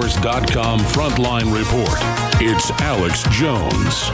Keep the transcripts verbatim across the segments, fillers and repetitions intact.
Wars dot com Frontline Report. It's Alex Jones.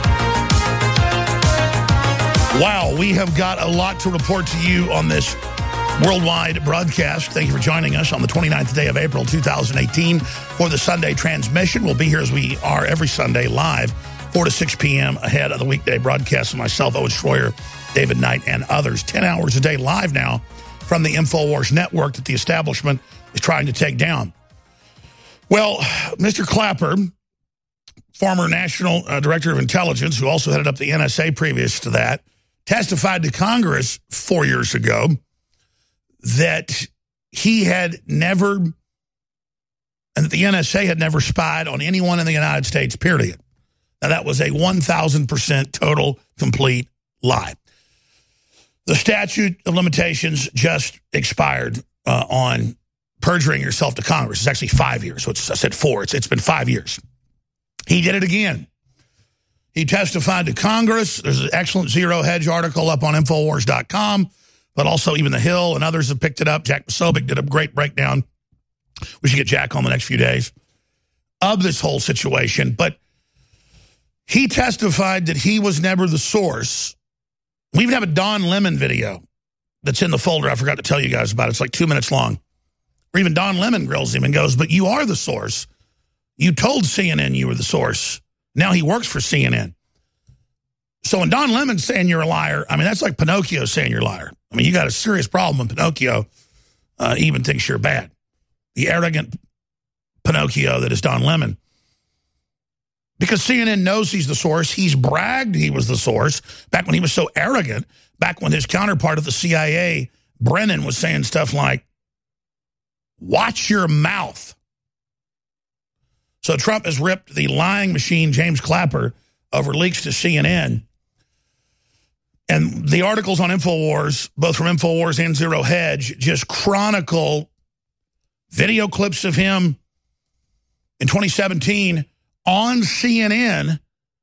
Wow, we have got a lot to report to you on this worldwide broadcast. Thank you for joining us on the twenty-ninth day of April, two thousand eighteen for the Sunday transmission. We'll be here as we are every Sunday live, four to six p.m. ahead of the weekday broadcast of myself, Owen Schroyer, David Knight, and others. ten hours a day live now from the InfoWars network that the establishment is trying to take down. Well, Mister Clapper, former National uh, Director of Intelligence, who also headed up the N S A previous to that, testified to Congress four years ago that he had never, and that the N S A had never spied on anyone in the United States, period. Now, that was a one thousand percent total, complete lie. The statute of limitations just expired uh, on perjuring yourself to Congress. It's actually five years. So it's, I said four. It's, it's been five years. He did it again. He testified to Congress. There's an excellent Zero Hedge article up on InfoWars dot com, but also even The Hill and others have picked it up. Jack Posobiec did a great breakdown. We should get Jack on the next few days of this whole situation. But he testified that he was never the source. We even have a Don Lemon video that's in the folder I forgot to tell you guys about. It's like two minutes long. Or even Don Lemon grills him and goes, but you are the source. You told C N N you were the source. Now he works for C N N. So when Don Lemon's saying you're a liar, I mean, that's like Pinocchio saying you're a liar. I mean, you got a serious problem when Pinocchio uh, even thinks you're bad. The arrogant Pinocchio that is Don Lemon. Because C N N knows he's the source. He's bragged he was the source back when he was so arrogant, back when his counterpart at the C I A, Brennan, was saying stuff like, watch your mouth. So Trump has ripped the lying machine, James Clapper, over leaks to C N N. And the articles on InfoWars, both from InfoWars and Zero Hedge, just chronicle video clips of him in twenty seventeen on C N N,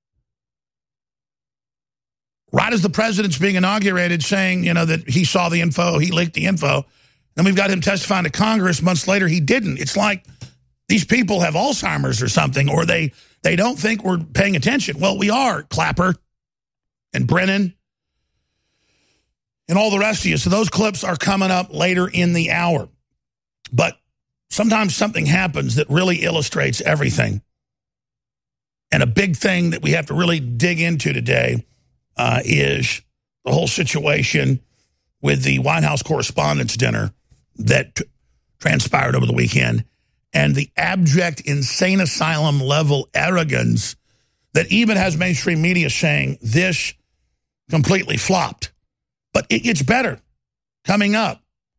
right as the president's being inaugurated, saying, you know, that he saw the info, he leaked the info. Then we've got him testifying to Congress. Months later, he didn't. It's like these people have Alzheimer's or something, or they, they don't think we're paying attention. Well, we are, Clapper and Brennan and all the rest of you. So those clips are coming up later in the hour. But sometimes something happens that really illustrates everything. And a big thing that we have to really dig into today uh, is the whole situation with the White House Correspondents' Dinner that t- transpired over the weekend, and the abject, insane asylum level arrogance that even has mainstream media saying this completely flopped. But it gets better coming up.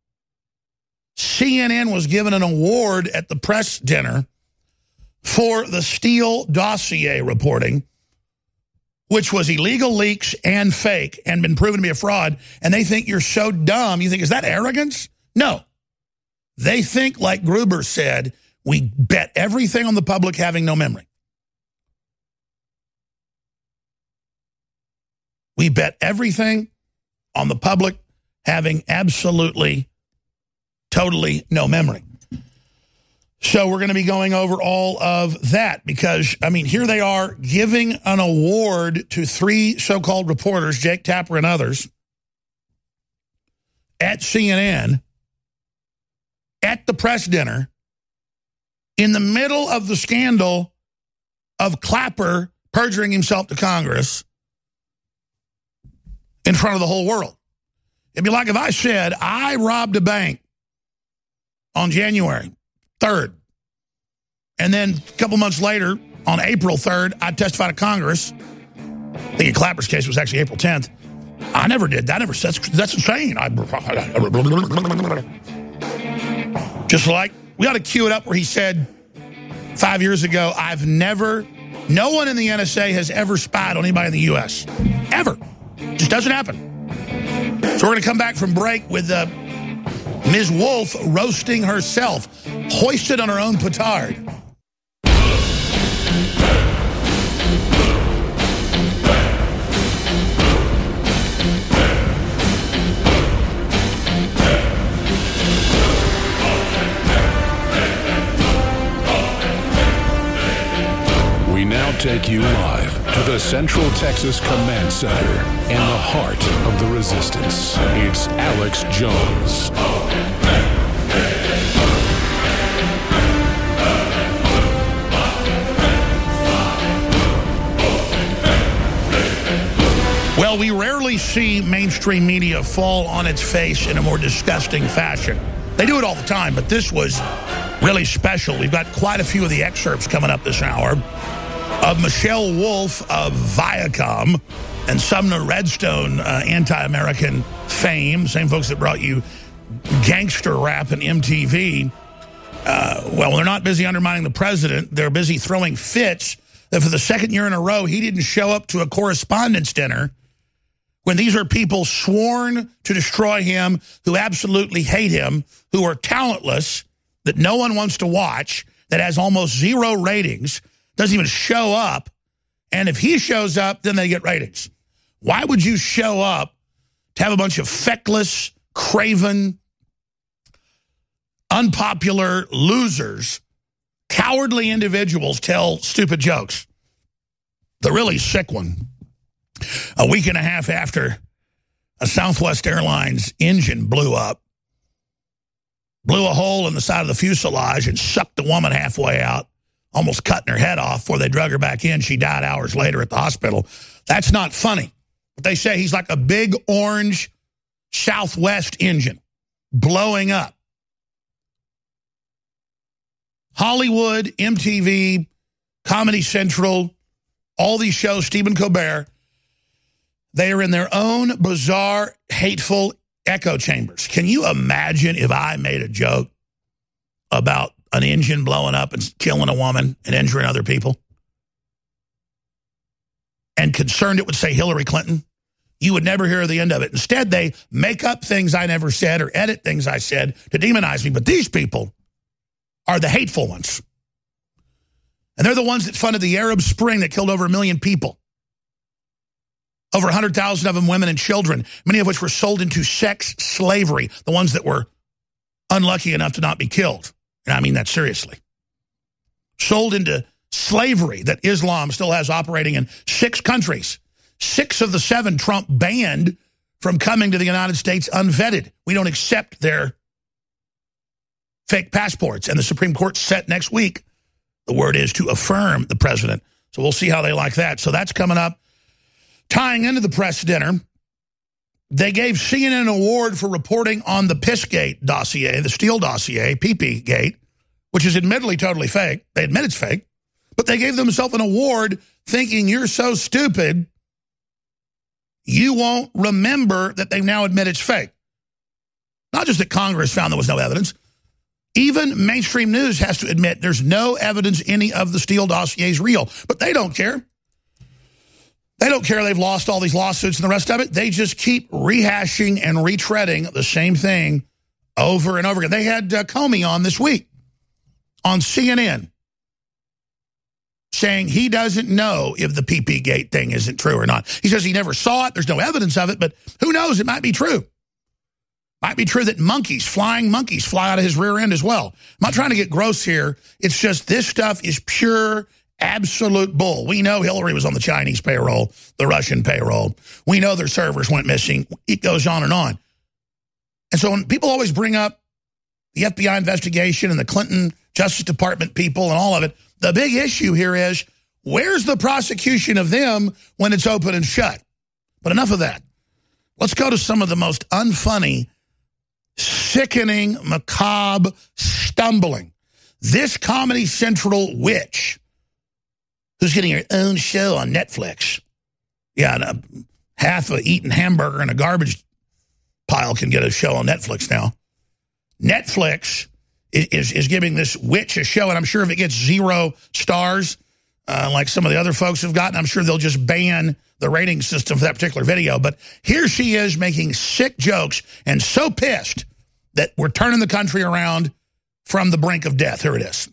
C N N was given an award at the press dinner for the Steele dossier reporting, which was illegal leaks and fake and been proven to be a fraud, and they think you're so dumb. You think, is that arrogance? No. They think, like Gruber said, we bet everything on the public having no memory. We bet everything on the public having absolutely, totally no memory. So we're going to be going over all of that because, I mean, here they are giving an award to three so-called reporters, Jake Tapper and others, at C N N, at the press dinner, in the middle of the scandal of Clapper perjuring himself to Congress in front of the whole world. It'd be like if I said, I robbed a bank on January third. And then a couple months later, on April third, I testified to Congress. I think in Clapper's case, it was actually April tenth. I never did that. I never, that's, that's insane. I, just like, we ought to cue it up where he said five years ago, I've never, no one in the N S A has ever spied on anybody in the U S Ever. Just doesn't happen. So we're going to come back from break with uh, Miz Wolf roasting herself, hoisted on her own petard. We now take you live to the Central Texas Command Center in the heart of the resistance. It's Alex Jones. Well, we rarely see mainstream media fall on its face in a more disgusting fashion. They do it all the time, but this was really special. We've got quite a few of the excerpts coming up this hour of Michelle Wolf of Viacom and Sumner Redstone, uh, anti-American fame, same folks that brought you gangster rap and M T V. Uh, well, they're not busy undermining the president. They're busy throwing fits that for the second year in a row, he didn't show up to a correspondence dinner when these are people sworn to destroy him, who absolutely hate him, who are talentless, that no one wants to watch, that has almost zero ratings, doesn't even show up, and if he shows up, then they get ratings. Why would you show up to have a bunch of feckless, craven, unpopular losers, cowardly individuals tell stupid jokes? The really sick one. A week and a half after a Southwest Airlines engine blew up, blew a hole in the side of the fuselage and sucked the woman halfway out, almost cutting her head off before they drug her back in. She died hours later at the hospital. That's not funny. But they say he's like a big orange Southwest engine blowing up. Hollywood, M T V, Comedy Central, all these shows, Stephen Colbert, they are in their own bizarre, hateful echo chambers. Can you imagine if I made a joke about an engine blowing up and killing a woman and injuring other people, and concerned it would say Hillary Clinton? You would never hear the end of it. Instead, they make up things I never said or edit things I said to demonize me. But these people are the hateful ones. And they're the ones that funded the Arab Spring that killed over a million people. Over one hundred thousand of them women and children, many of which were sold into sex slavery, the ones that were unlucky enough to not be killed. And I mean that seriously. Sold into slavery that Islam still has operating in six countries. Six of the seven Trump banned from coming to the United States unvetted. We don't accept their fake passports. And the Supreme Court set next week, the word is to affirm the president. So we'll see how they like that. So that's coming up. Tying into the press dinner, they gave C N N an award for reporting on the Pissgate dossier, the Steele dossier, P P Gate, which is admittedly totally fake. They admit it's fake. But they gave themselves an award thinking you're so stupid, you won't remember that they now admit it's fake. Not just that Congress found there was no evidence. Even mainstream news has to admit there's no evidence any of the Steele dossier is real. But they don't care. They don't care they've lost all these lawsuits and the rest of it. They just keep rehashing and retreading the same thing over and over again. They had uh, Comey on this week on C N N saying he doesn't know if the P P Gate thing isn't true or not. He says he never saw it. There's no evidence of it, but who knows? It might be true. Might be true that monkeys, flying monkeys, fly out of his rear end as well. I'm not trying to get gross here. It's just this stuff is pure, absolute bull. We know Hillary was on the Chinese payroll, the Russian payroll. We know their servers went missing. It goes on and on. And so when people always bring up the F B I investigation and the Clinton Justice Department people and all of it, the big issue here is, where's the prosecution of them when it's open and shut? But enough of that. Let's go to some of the most unfunny, sickening, macabre, stumbling. This Comedy Central witch who's getting her own show on Netflix. Yeah, and a half a eaten hamburger in a garbage pile can get a show on Netflix now. Netflix is, is, is giving this witch a show, and I'm sure if it gets zero stars, uh, like some of the other folks have gotten, I'm sure they'll just ban the rating system for that particular video. But here she is making sick jokes and so pissed that we're turning the country around from the brink of death. Here it is.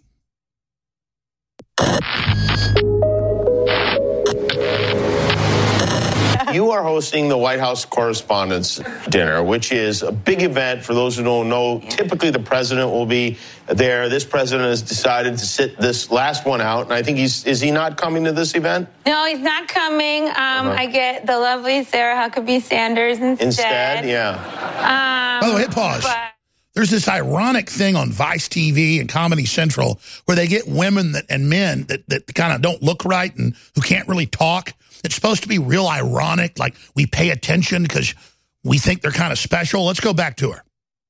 You are hosting the White House Correspondents' Dinner, which is a big event. For those who don't know, typically the president will be there. This president has decided to sit this last one out, and I think he's, is he not coming to this event? No, he's not coming. Um, uh-huh. I get the lovely Sarah Huckabee Sanders instead. Instead, yeah. Um, By the way, hit pause. But there's this ironic thing on Vice T V and Comedy Central where they get women that, and men that, that kind of don't look right and who can't really talk. It's supposed to be real ironic, like we pay attention because we think they're kind of special. Let's go back to her.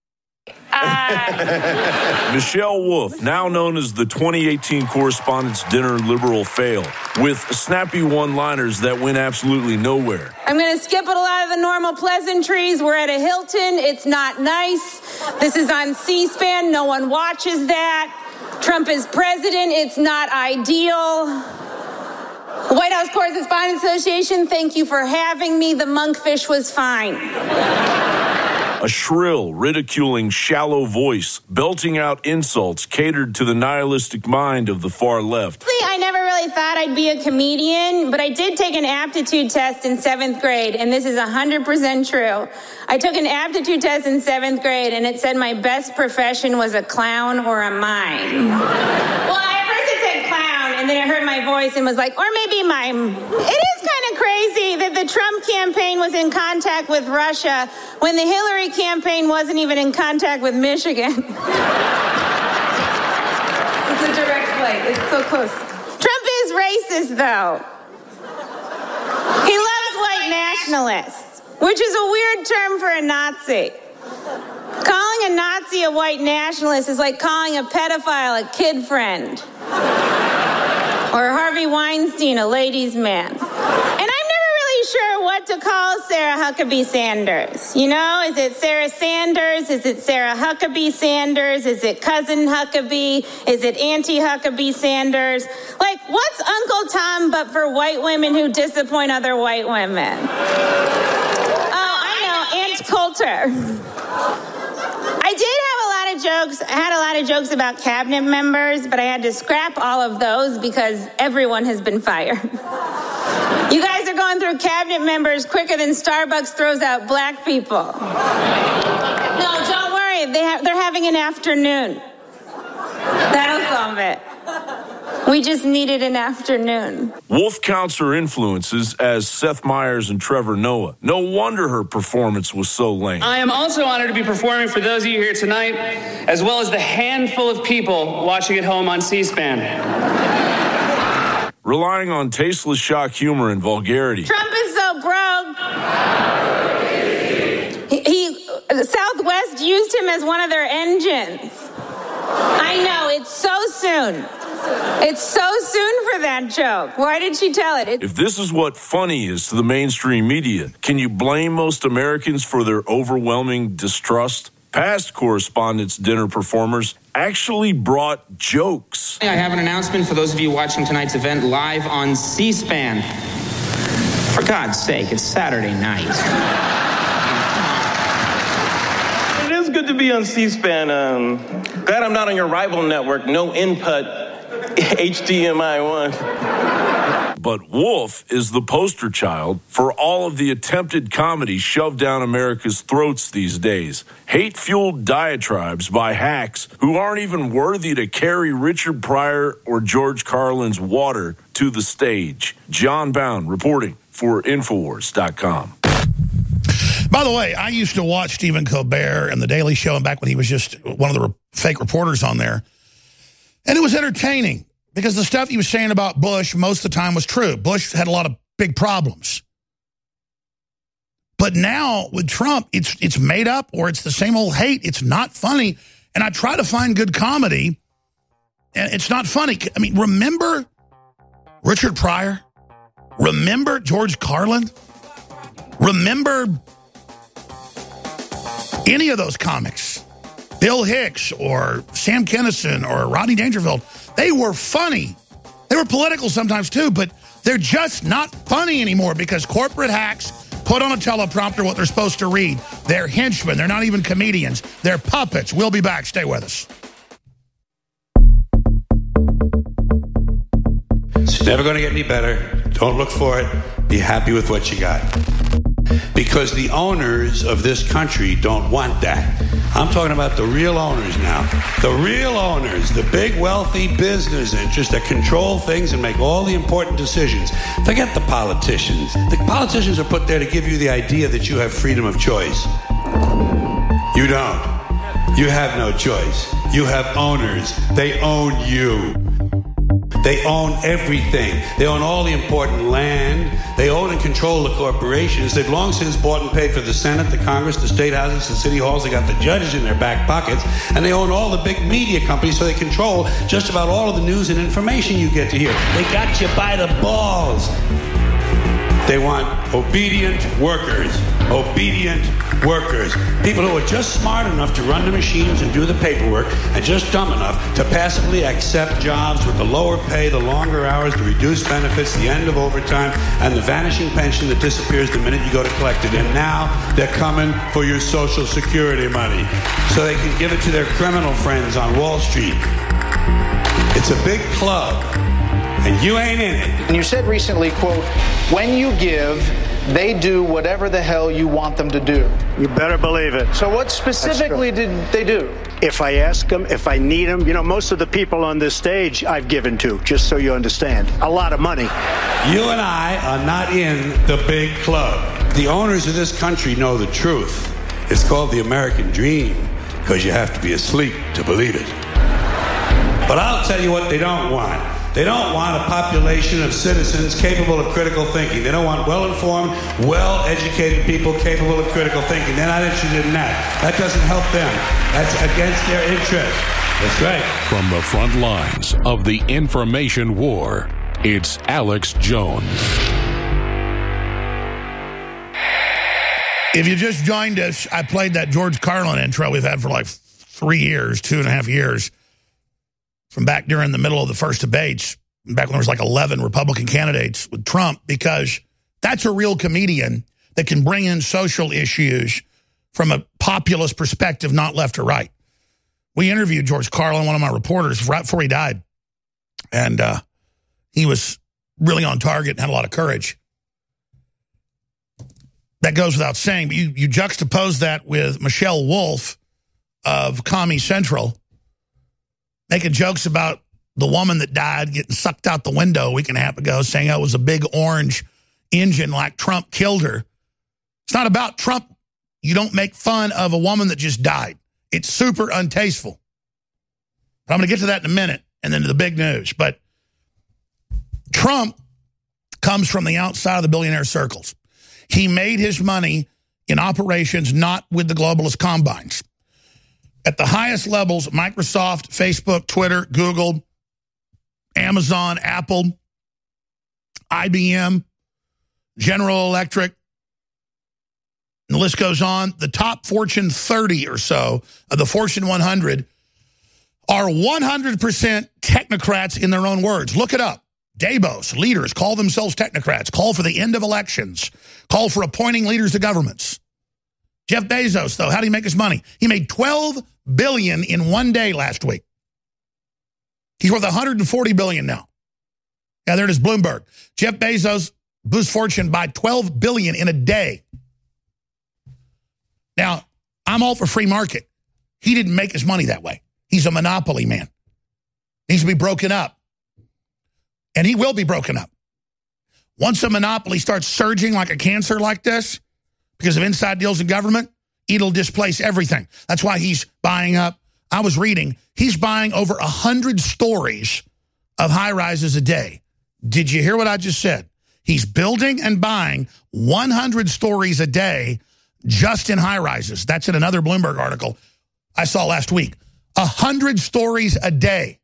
Uh, Michelle Wolf, now known as the twenty eighteen Correspondents' Dinner liberal fail, with snappy one-liners that went absolutely nowhere. I'm going to skip a lot of the normal pleasantries. We're at a Hilton. It's not nice. This is on C-SPAN. No one watches that. Trump is president. It's not ideal. The White House Correspondents' Association, thank you for having me. The monkfish was fine. A shrill, ridiculing, shallow voice, belting out insults catered to the nihilistic mind of the far left. I never really thought I'd be a comedian, but I did take an aptitude test in seventh grade, and this is one hundred percent true. I took an aptitude test in seventh grade, and it said my best profession was a clown or a mime. Well, at first it said clown, and then it heard my voice and was like, or maybe mime. It is kind of crazy that the Trump campaign was in contact with Russia when the Hillary campaign wasn't even in contact with Michigan. It's a direct flight. It's so close. Trump is racist, though. He loves white nationalists, which is a weird term for a Nazi. Calling a Nazi a white nationalist is like calling a pedophile a kid friend. Or Harvey Weinstein a ladies' man. And I'm never really sure what to call Sarah Huckabee Sanders. You know, is it Sarah Sanders? Is it Sarah Huckabee Sanders? Is it Cousin Huckabee? Is it Auntie Huckabee Sanders? Like, what's Uncle Tom but for white women who disappoint other white women? Oh, I know, Aunt Coulter. I did have a lot of jokes. I had a lot of jokes about cabinet members, but I had to scrap all of those because everyone has been fired. You guys are going through cabinet members quicker than Starbucks throws out black people. No, don't worry. They ha- they're having an afternoon. That'll solve it. We just needed an afternoon. Wolf counts her influences as Seth Meyers and Trevor Noah. No wonder her performance was so lame. I am also honored to be performing for those of you here tonight, as well as the handful of people watching at home on C-SPAN. Relying on tasteless shock humor and vulgarity. Trump is so broke. He, he Southwest used him as one of their engines. I know, it's so soon. It's so soon for that joke. Why did she tell it? It's- if this is what funny is to the mainstream media, can you blame most Americans for their overwhelming distrust? Past Correspondents' Dinner performers actually brought jokes. I have an announcement for those of you watching tonight's event live on C-SPAN. For God's sake, it's Saturday night. It is good to be on C-SPAN. Um, glad I'm not on your rival network, No Input, H D M I one. But Wolf is the poster child for all of the attempted comedy shoved down America's throats these days. Hate-fueled diatribes by hacks who aren't even worthy to carry Richard Pryor or George Carlin's water to the stage. John Bound reporting for Infowars dot com. By the way, I used to watch Stephen Colbert and The Daily Show, and back when he was just one of the re- fake reporters on there. And it was entertaining because the stuff he was saying about Bush most of the time was true. Bush had a lot of big problems. But now with Trump, it's it's made up or it's the same old hate. It's not funny. And I try to find good comedy, and it's not funny. I mean, remember Richard Pryor? Remember George Carlin? Remember any of those comics? Bill Hicks or Sam Kinison or Rodney Dangerfield, they were funny. They were political sometimes too, but they're just not funny anymore because corporate hacks put on a teleprompter what they're supposed to read. They're henchmen. They're not even comedians. They're puppets. We'll be back. Stay with us. It's never going to get any better. Don't look for it. Be happy with what you got. Because the owners of this country don't want that. I'm talking about the real owners now. The real owners, the big wealthy business interests that control things and make all the important decisions. Forget the politicians. The politicians are put there to give you the idea that you have freedom of choice. You don't. You have no choice. You have owners. They own you. They own everything. They own all the important land. They own and control the corporations. They've long since bought and paid for the Senate, the Congress, the state houses, the city halls. They got the judges in their back pockets. And they own all the big media companies, so they control just about all of the news and information you get to hear. They got you by the balls. They want obedient workers. Obedient workers. People who are just smart enough to run the machines and do the paperwork and just dumb enough to passively accept jobs with the lower pay, the longer hours, the reduced benefits, the end of overtime, and the vanishing pension that disappears the minute you go to collect it. And now they're coming for your Social Security money so they can give it to their criminal friends on Wall Street. It's a big club. And you ain't in it. And you said recently, quote, when you give, they do whatever the hell you want them to do. You better believe it. So what specifically did they do? If I ask them, if I need them, you know, most of the people on this stage I've given to, just so you understand. A lot of money. You and I are not in the big club. The owners of this country know the truth. It's called the American dream, because you have to be asleep to believe it. But I'll tell you what they don't want. They don't want a population of citizens capable of critical thinking. They don't want well-informed, well-educated people capable of critical thinking. They're not interested in that. That doesn't help them. That's against their interest. That's right. From the front lines of the information war, it's Alex Jones. If you just joined us, I played that George Carlin intro we've had for like three years, two and a half years. From back during the middle of the first debates, back when there was like eleven Republican candidates with Trump, because that's a real comedian that can bring in social issues from a populist perspective, not left or right. We interviewed George Carlin, one of my reporters, right before he died. And uh, he was really on target and had a lot of courage. That goes without saying, but you, you juxtapose that with Michelle Wolf of Comedy Central, making jokes about the woman that died getting sucked out the window a week and a half ago, saying oh, it was a big orange engine like Trump killed her. It's not about Trump. You don't make fun of a woman that just died. It's super untasteful. But I'm going to get to that in a minute and then to the big news. But Trump comes from the outside of the billionaire circles. He made his money in operations not with the globalist combines. At the highest levels, Microsoft, Facebook, Twitter, Google, Amazon, Apple, I B M, General Electric, and the list goes on. The top Fortune thirty or so of the Fortune one hundred are one hundred percent technocrats in their own words. Look it up. Davos, leaders call themselves technocrats, call for the end of elections, call for appointing leaders to governments. Jeff Bezos, though, how did he make his money? He made twelve billion dollars in one day last week. He's worth one hundred forty billion dollars now. Yeah, there it is, Bloomberg. Jeff Bezos blew his fortune by twelve billion dollars in a day. Now, I'm all for free market. He didn't make his money that way. He's a monopoly man. Needs to be broken up. And he will be broken up. Once a monopoly starts surging like a cancer like this, because of inside deals in government, it'll displace everything. That's why he's buying up. I was reading, he's buying over one hundred stories of high-rises a day. Did you hear what I just said? He's building and buying one hundred stories a day just in high-rises. That's in another Bloomberg article I saw last week. one hundred stories a day.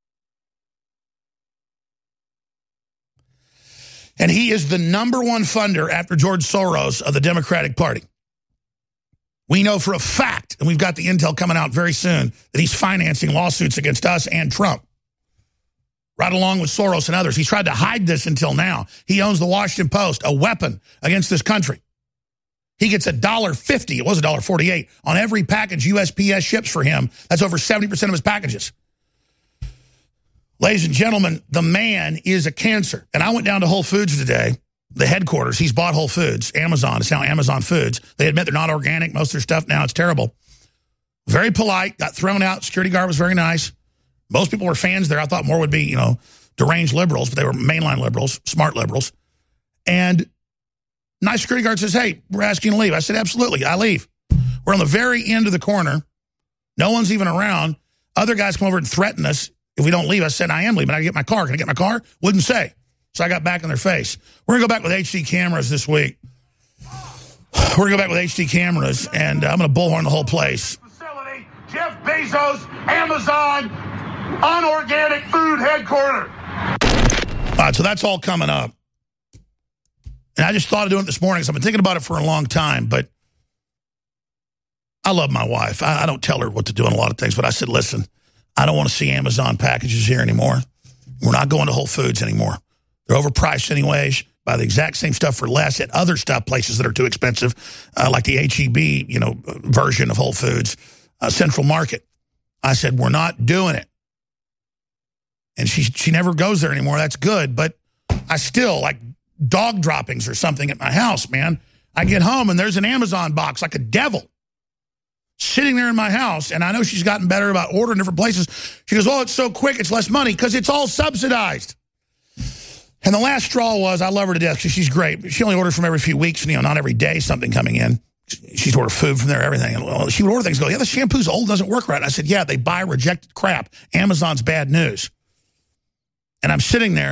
And he is the number one funder after George Soros of the Democratic Party. We know for a fact, and we've got the intel coming out very soon, that he's financing lawsuits against us and Trump. Right along with Soros and others. He's tried to hide this until now. He owns the Washington Post, a weapon against this country. He gets a dollar fifty, it was a dollar forty-eight, on every package U S P S ships for him. That's over seventy percent of his packages. Ladies and gentlemen, the man is a cancer. And I went down to Whole Foods today, the headquarters. He's bought Whole Foods. Amazon. It's now Amazon Foods. They admit they're not organic. Most of their stuff now, it's terrible. Very polite. Got thrown out. Security guard was very nice. Most people were fans there. I thought more would be, you know, deranged liberals, but they were mainline liberals, smart liberals. And nice security guard says, hey, we're asking you to leave. I said, absolutely. I leave. We're on the very end of the corner. No one's even around. Other guys come over and threaten us if we don't leave. I said, I am leaving. I get my car. Can I get my car? Wouldn't say. So I got back in their face. We're going to go back with H D cameras this week. We're going to go back with H D cameras, and uh, I'm going to bullhorn the whole place. Facility, Jeff Bezos, Amazon, unorganic food headquarters. All right, so that's all coming up. And I just thought of doing it this morning, because I've been thinking about it for a long time, but I love my wife. I, I don't tell her what to do on a lot of things, but I said, listen, I don't want to see Amazon packages here anymore. We're not going to Whole Foods anymore. They're overpriced anyways. Buy the exact same stuff for less at other stuff places that are too expensive, uh, like the H E B, you know, version of Whole Foods, uh, Central Market. I said, we're not doing it. And she she never goes there anymore. That's good. But I still, like dog droppings or something at my house, man. I get home and there's an Amazon box like a devil sitting there in my house. And I know she's gotten better about ordering different places. She goes, oh, it's so quick, it's less money, because it's all subsidized. And the last straw was, I love her to death because she's great, but she only orders from every few weeks, you know, not every day something coming in. She's ordered food from there, everything. And well, she would order things, go, yeah, the shampoo's old, doesn't work right. And I said, yeah, they buy rejected crap. Amazon's bad news. And I'm sitting there,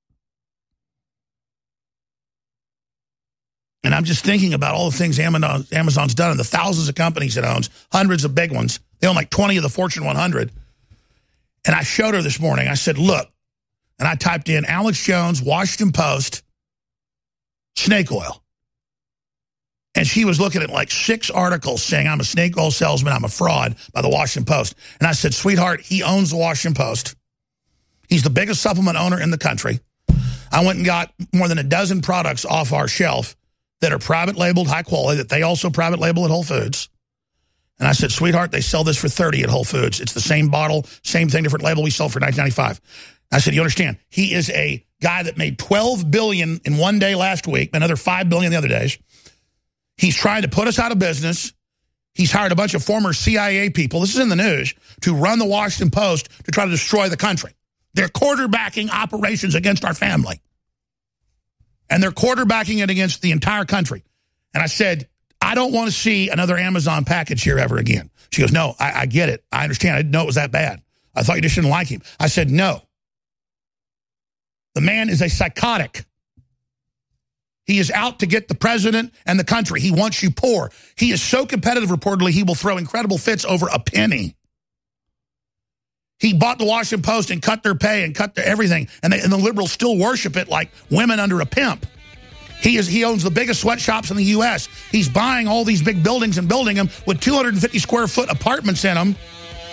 and I'm just thinking about all the things Amazon, Amazon's done and the thousands of companies it owns, hundreds of big ones. They own like twenty of the Fortune one hundred. And I showed her this morning. I said, look. And I typed in Alex Jones, Washington Post, snake oil. And she was looking at like six articles saying I'm a snake oil salesman, I'm a fraud by the Washington Post. And I said, sweetheart, he owns the Washington Post. He's the biggest supplement owner in the country. I went and got more than a dozen products off our shelf that are private labeled, high quality, that they also private label at Whole Foods. And I said, sweetheart, they sell this for thirty at Whole Foods. It's the same bottle, same thing, different label. We sell for nineteen ninety-five. I said, you understand, he is a guy that made twelve billion dollars in one day last week, another five billion dollars the other days. He's trying to put us out of business. He's hired a bunch of former C I A people, this is in the news, to run the Washington Post to try to destroy the country. They're quarterbacking operations against our family. And they're quarterbacking it against the entire country. And I said, I don't want to see another Amazon package here ever again. She goes, no, I, I get it. I understand. I didn't know it was that bad. I thought you just didn't like him. I said, no. The man is a psychotic. He is out to get the president and the country. He wants you poor. He is so competitive, reportedly, he will throw incredible fits over a penny. He bought the Washington Post and cut their pay and cut their everything, and, they, and the liberals still worship it like women under a pimp. He is he owns the biggest sweatshops in the U S He's buying all these big buildings and building them with two hundred fifty square foot apartments in them.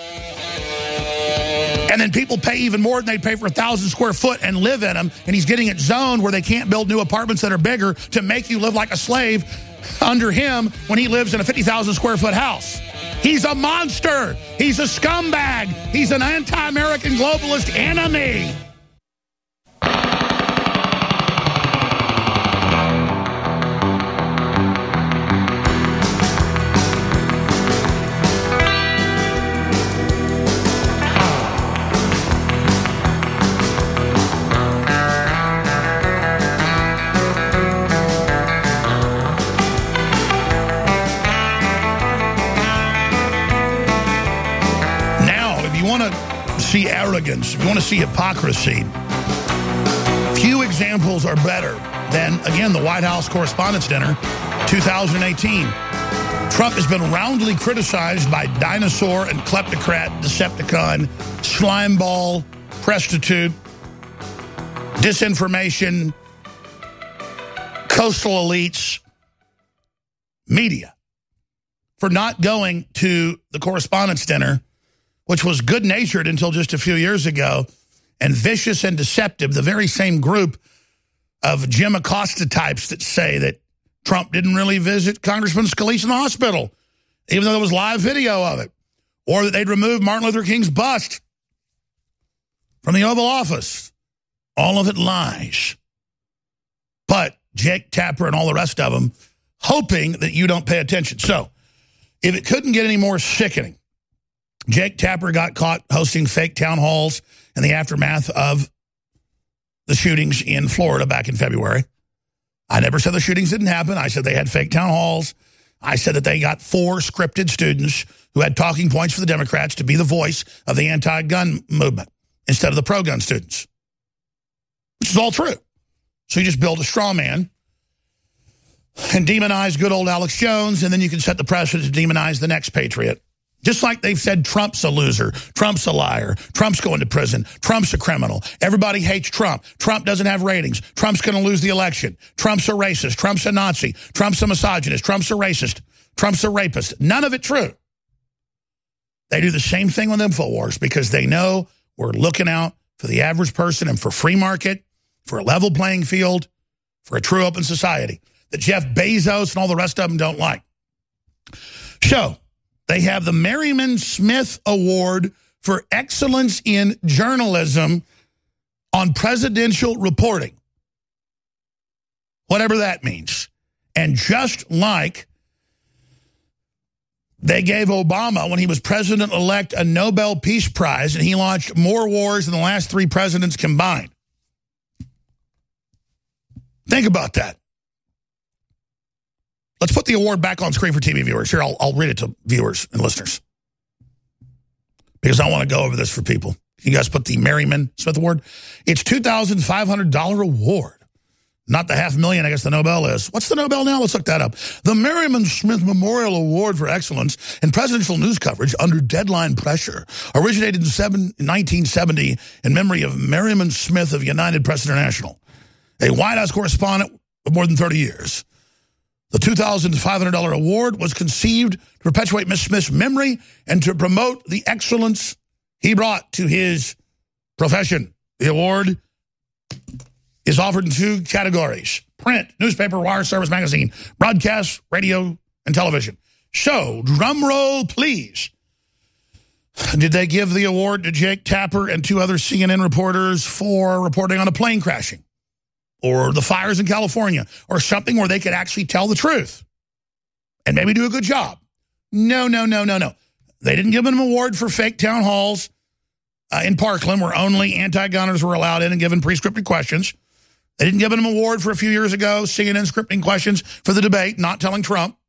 And then people pay even more than they pay for a thousand square foot and live in them. And he's getting it zoned where they can't build new apartments that are bigger to make you live like a slave under him when he lives in a fifty thousand square foot house. He's a monster. He's a scumbag. He's an anti-American globalist enemy. See arrogance, if you want to see hypocrisy, few examples are better than, again, the White House Correspondents' Dinner two thousand eighteen. Trump has been roundly criticized by dinosaur and kleptocrat, Decepticon, slimeball, prostitute, disinformation, coastal elites, media, for not going to the Correspondents' Dinner, which was good-natured until just a few years ago, and vicious and deceptive, the very same group of Jim Acosta types that say that Trump didn't really visit Congressman Scalise in the hospital, even though there was live video of it, or that they'd removed Martin Luther King's bust from the Oval Office. All of it lies. But Jake Tapper, and all the rest of them, hoping that you don't pay attention. So, if it couldn't get any more sickening, Jake Tapper got caught hosting fake town halls in the aftermath of the shootings in Florida back in February. I never said the shootings didn't happen. I said they had fake town halls. I said that they got four scripted students who had talking points for the Democrats to be the voice of the anti-gun movement instead of the pro-gun students, which is all true. So you just build a straw man and demonize good old Alex Jones, and then you can set the precedent to demonize the next patriot. Just like they've said Trump's a loser, Trump's a liar, Trump's going to prison, Trump's a criminal. Everybody hates Trump. Trump doesn't have ratings. Trump's going to lose the election. Trump's a racist. Trump's a Nazi. Trump's a misogynist. Trump's a racist. Trump's a rapist. None of it true. They do the same thing with InfoWars because they know we're looking out for the average person and for free market, for a level playing field, for a true open society that Jeff Bezos and all the rest of them don't like. So, they have the Merriman Smith Award for Excellence in Journalism on Presidential Reporting. Whatever that means. And just like they gave Obama, when he was president-elect, a Nobel Peace Prize, and he launched more wars than the last three presidents combined. Think about that. Let's put the award back on screen for T V viewers. Here, I'll, I'll read it to viewers and listeners because I want to go over this for people. You guys put the Merriman Smith Award. It's two thousand five hundred dollars award. Not the half million, I guess the Nobel is. What's the Nobel now? Let's look that up. The Merriman Smith Memorial Award for Excellence in Presidential News Coverage under Deadline Pressure originated in nineteen seventy in memory of Merriman Smith of United Press International, a White House correspondent of more than thirty years. The two thousand five hundred dollars award was conceived to perpetuate Miz Smith's memory and to promote the excellence he brought to his profession. The award is offered in two categories: print, newspaper, wire service, magazine, broadcast, radio, and television. So, drum roll, please. Did they give the award to Jake Tapper and two other C N N reporters for reporting on a plane crashing? Or the fires in California, or something where they could actually tell the truth and maybe do a good job? No, no, no, no, no. They didn't give them an award for fake town halls uh, in Parkland where only anti-gunners were allowed in and given pre-scripted questions. They didn't give them an award for a few years ago, C N N scripting questions for the debate, not telling Trump.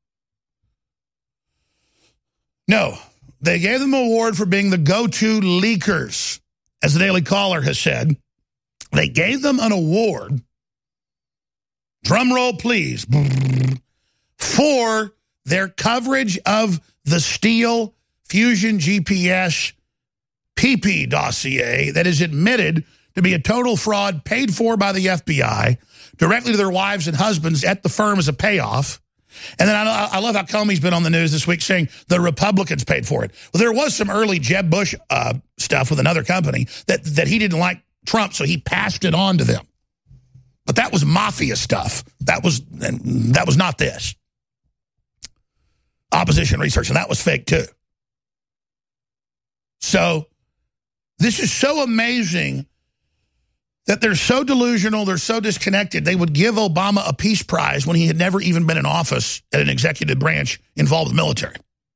No, they gave them an award for being the go-to leakers, as the Daily Caller has said. They gave them an award, drum roll please, for their coverage of the Steele Fusion G P S P P dossier that is admitted to be a total fraud paid for by the F B I directly to their wives and husbands at the firm as a payoff. And then I, I love how Comey's been on the news this week saying the Republicans paid for it. Well, there was some early Jeb Bush uh, stuff with another company that, that he didn't like Trump, so he passed it on to them. But that was mafia stuff. That was that was not this. Opposition research, and that was fake too. So this is so amazing that they're so delusional, they're so disconnected. They would give Obama a peace prize when he had never even been in office at an executive branch involved with the military.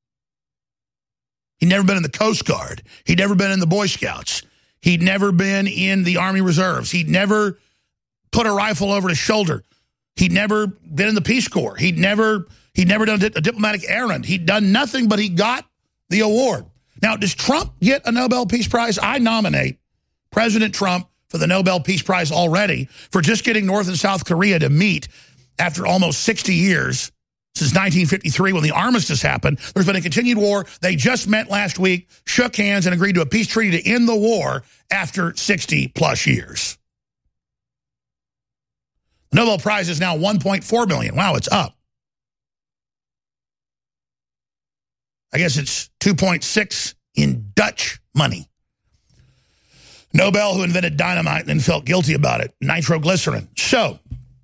He'd never been in the Coast Guard. He'd never been in the Boy Scouts. He'd never been in the Army Reserves. He'd never put a rifle over his shoulder. He'd never been in the Peace Corps. He'd never he'd never done a diplomatic errand. He'd done nothing, but he got the award. Now, does Trump get a Nobel Peace Prize? I nominate President Trump for the Nobel Peace Prize already for just getting North and South Korea to meet after almost sixty years, since nineteen fifty-three when the armistice happened. There's been a continued war. They just met last week, shook hands, and agreed to a peace treaty to end the war after sixty plus years. The Nobel Prize is now one point four million dollars. Wow, it's up. I guess it's two point six in Dutch money. Nobel, who invented dynamite and felt guilty about it, nitroglycerin. So,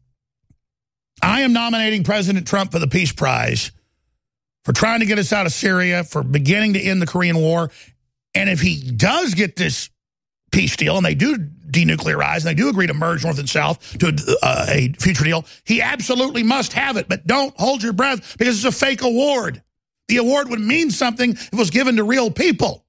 I am nominating President Trump for the Peace Prize for trying to get us out of Syria, for beginning to end the Korean War. And if he does get this peace deal, and they do denuclearize, and they do agree to merge North and South to uh, a future deal, he absolutely must have it. But don't hold your breath because it's a fake award. The award would mean something if it was given to real people.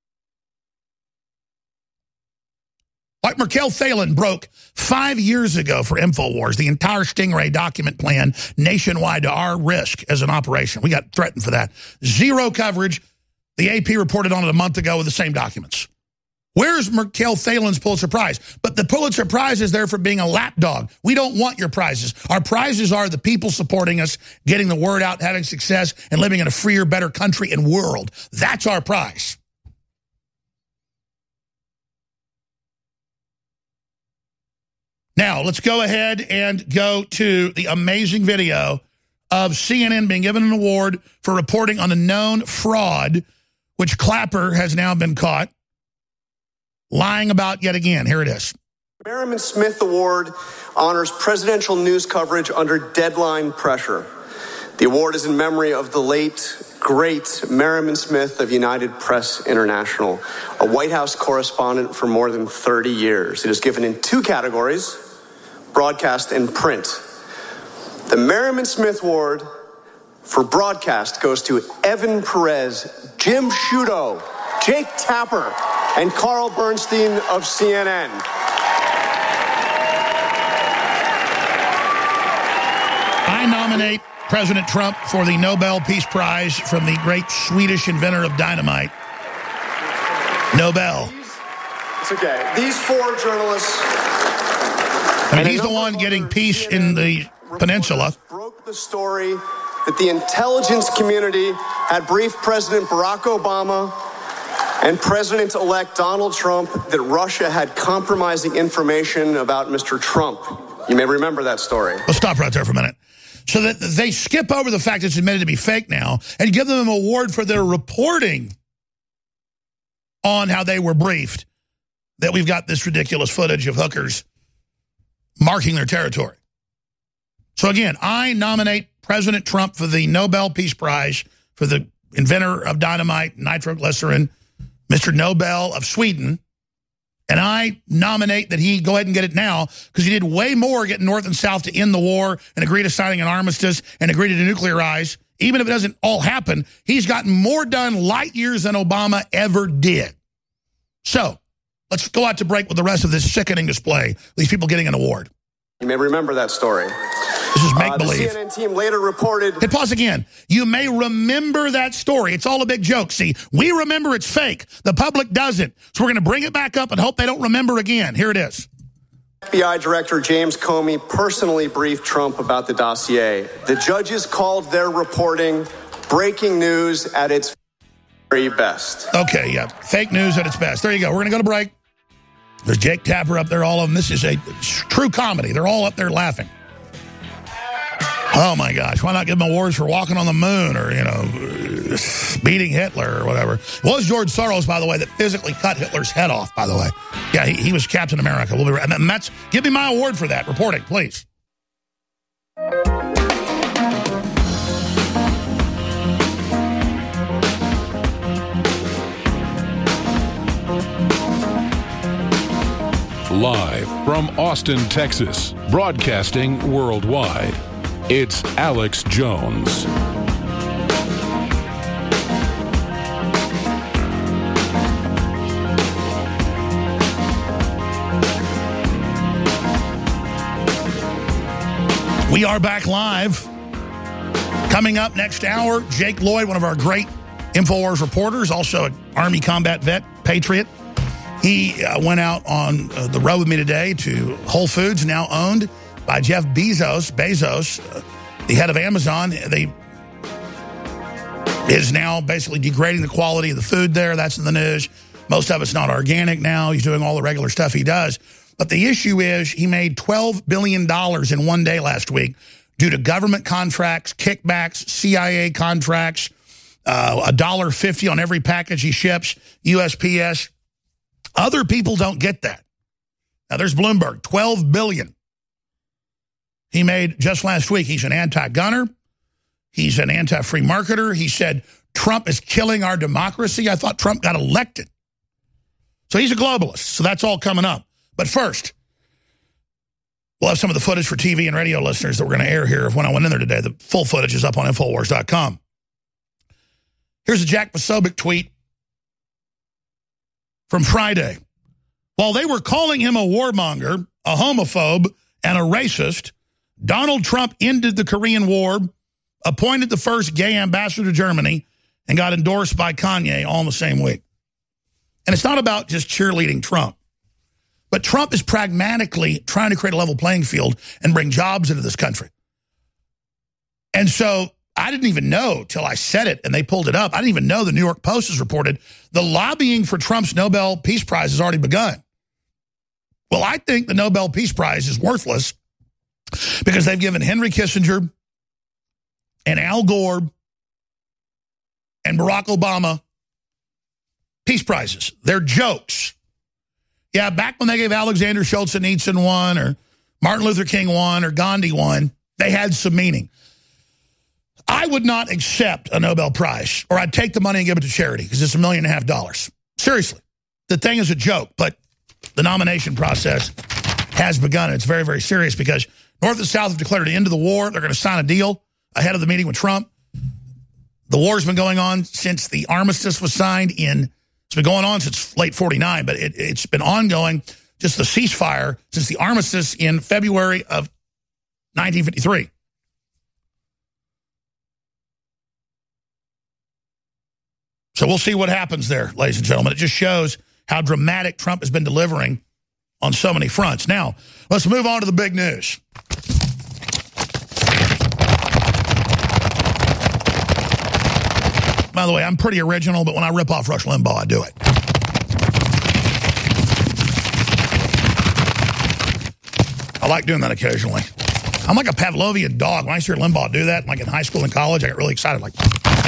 Like Merkel Thalen broke five years ago for InfoWars, the entire Stingray document plan nationwide to our risk as an operation. We got threatened for that. Zero coverage. The A P reported on it a month ago with the same documents. Where's Merkel Thalen's Pulitzer Prize? But the Pulitzer Prize is there for being a lapdog. We don't want your prizes. Our prizes are the people supporting us, getting the word out, having success, and living in a freer, better country and world. That's our prize. Now, let's go ahead and go to the amazing video of C N N being given an award for reporting on a known fraud, which Clapper has now been caught lying about yet again. Here it is. Merriman Smith Award honors presidential news coverage under deadline pressure. The award is in memory of the late, great Merriman Smith of United Press International, a White House correspondent for more than thirty years. It is given in two categories: broadcast and print. The Merriman Smith Award for broadcast goes to Evan Perez, Jim Sciutto, Jake Tapper, and Carl Bernstein of C N N. I nominate President Trump for the Nobel Peace Prize from the great Swedish inventor of dynamite, Nobel. It's okay. These four journalists... I mean, he's the one getting peace in the peninsula. Broke the story that the intelligence community had briefed President Barack Obama and President-elect Donald Trump that Russia had compromising information about Mister Trump. You may remember that story. Let's stop right there for a minute. So that they skip over the fact it's admitted to be fake now and give them an award for their reporting on how they were briefed, that we've got this ridiculous footage of hookers marking their territory. So again, I nominate President Trump for the Nobel Peace Prize for the inventor of dynamite, nitroglycerin, Mister Nobel of Sweden. And I nominate that he go ahead and get it now because he did way more getting North and South to end the war and agree to signing an armistice and agree to denuclearize. Even if it doesn't all happen, he's gotten more done light years than Obama ever did. So let's go out to break with the rest of this sickening display. These people getting an award. You may remember that story. This is make-believe. Uh, the C N N team later reported... Hit pause again. You may remember that story. It's all a big joke. See, we remember it's fake. The public doesn't. So we're going to bring it back up and hope they don't remember again. Here it is. F B I Director James Comey personally briefed Trump about the dossier. The judges called their reporting breaking news at its very best. Okay, yeah. Fake news at its best. There you go. We're going to go to break. There's Jake Tapper up there, all of them. This is a true comedy. They're all up there laughing. Oh, my gosh. Why not give them awards for walking on the moon or, you know, beating Hitler or whatever? It was George Soros, by the way, that physically cut Hitler's head off, by the way. Yeah, he, he was Captain America. We'll be right. And that's, give me my award for that. Reporting, please. Live from Austin, Texas, broadcasting worldwide. It's Alex Jones. We are back live. Coming up next hour, Jake Lloyd, one of our great InfoWars reporters, also an Army combat vet, patriot. He uh, went out on uh, the road with me today to Whole Foods, now owned by Jeff Bezos, Bezos, uh, the head of Amazon. They is now basically degrading the quality of the food there. That's in the news. Most of it's not organic now. He's doing all the regular stuff he does. But the issue is he made twelve billion dollars in one day last week due to government contracts, kickbacks, C I A contracts, uh, one dollar fifty on every package he ships, U S P S. Other people don't get that. Now, there's Bloomberg, twelve billion dollars. He made just last week. He's an anti-gunner. He's an anti-free marketer. He said Trump is killing our democracy. I thought Trump got elected. So he's a globalist. So that's all coming up. But first, we'll have some of the footage for T V and radio listeners that we're going to air here of when I went in there today. The full footage is up on Infowars dot com. Here's a Jack Posobiec tweet from Friday. While they were calling him a warmonger, a homophobe, and a racist, Donald Trump ended the Korean War, appointed the first gay ambassador to Germany, and got endorsed by Kanye all in the same week. And it's not about just cheerleading Trump. But Trump is pragmatically trying to create a level playing field and bring jobs into this country. And so I didn't even know till I said it and they pulled it up. I didn't even know the New York Post has reported the lobbying for Trump's Nobel Peace Prize has already begun. Well, I think the Nobel Peace Prize is worthless because they've given Henry Kissinger and Al Gore and Barack Obama peace prizes. They're jokes. Yeah, back when they gave Alexander Solzhenitsyn one or Martin Luther King one or Gandhi one, they had some meaning. I would not accept a Nobel Prize, or I'd take the money and give it to charity because it's a million and a half dollars. Seriously. The thing is a joke, but the nomination process has begun. And it's very, very serious because North and South have declared the end of the war. They're going to sign a deal ahead of the meeting with Trump. The war's been going on since the armistice was signed in, it's been going on since late forty-nine, but it, it's been ongoing, just the ceasefire, since the armistice in February of nineteen fifty-three. So we'll see what happens there, ladies and gentlemen. It just shows how dramatic Trump has been delivering on so many fronts. Now, let's move on to the big news. By the way, I'm pretty original, but when I rip off Rush Limbaugh, I do it. I like doing that occasionally. I'm like a Pavlovian dog. When I hear Limbaugh do that, like in high school and college, I get really excited. Like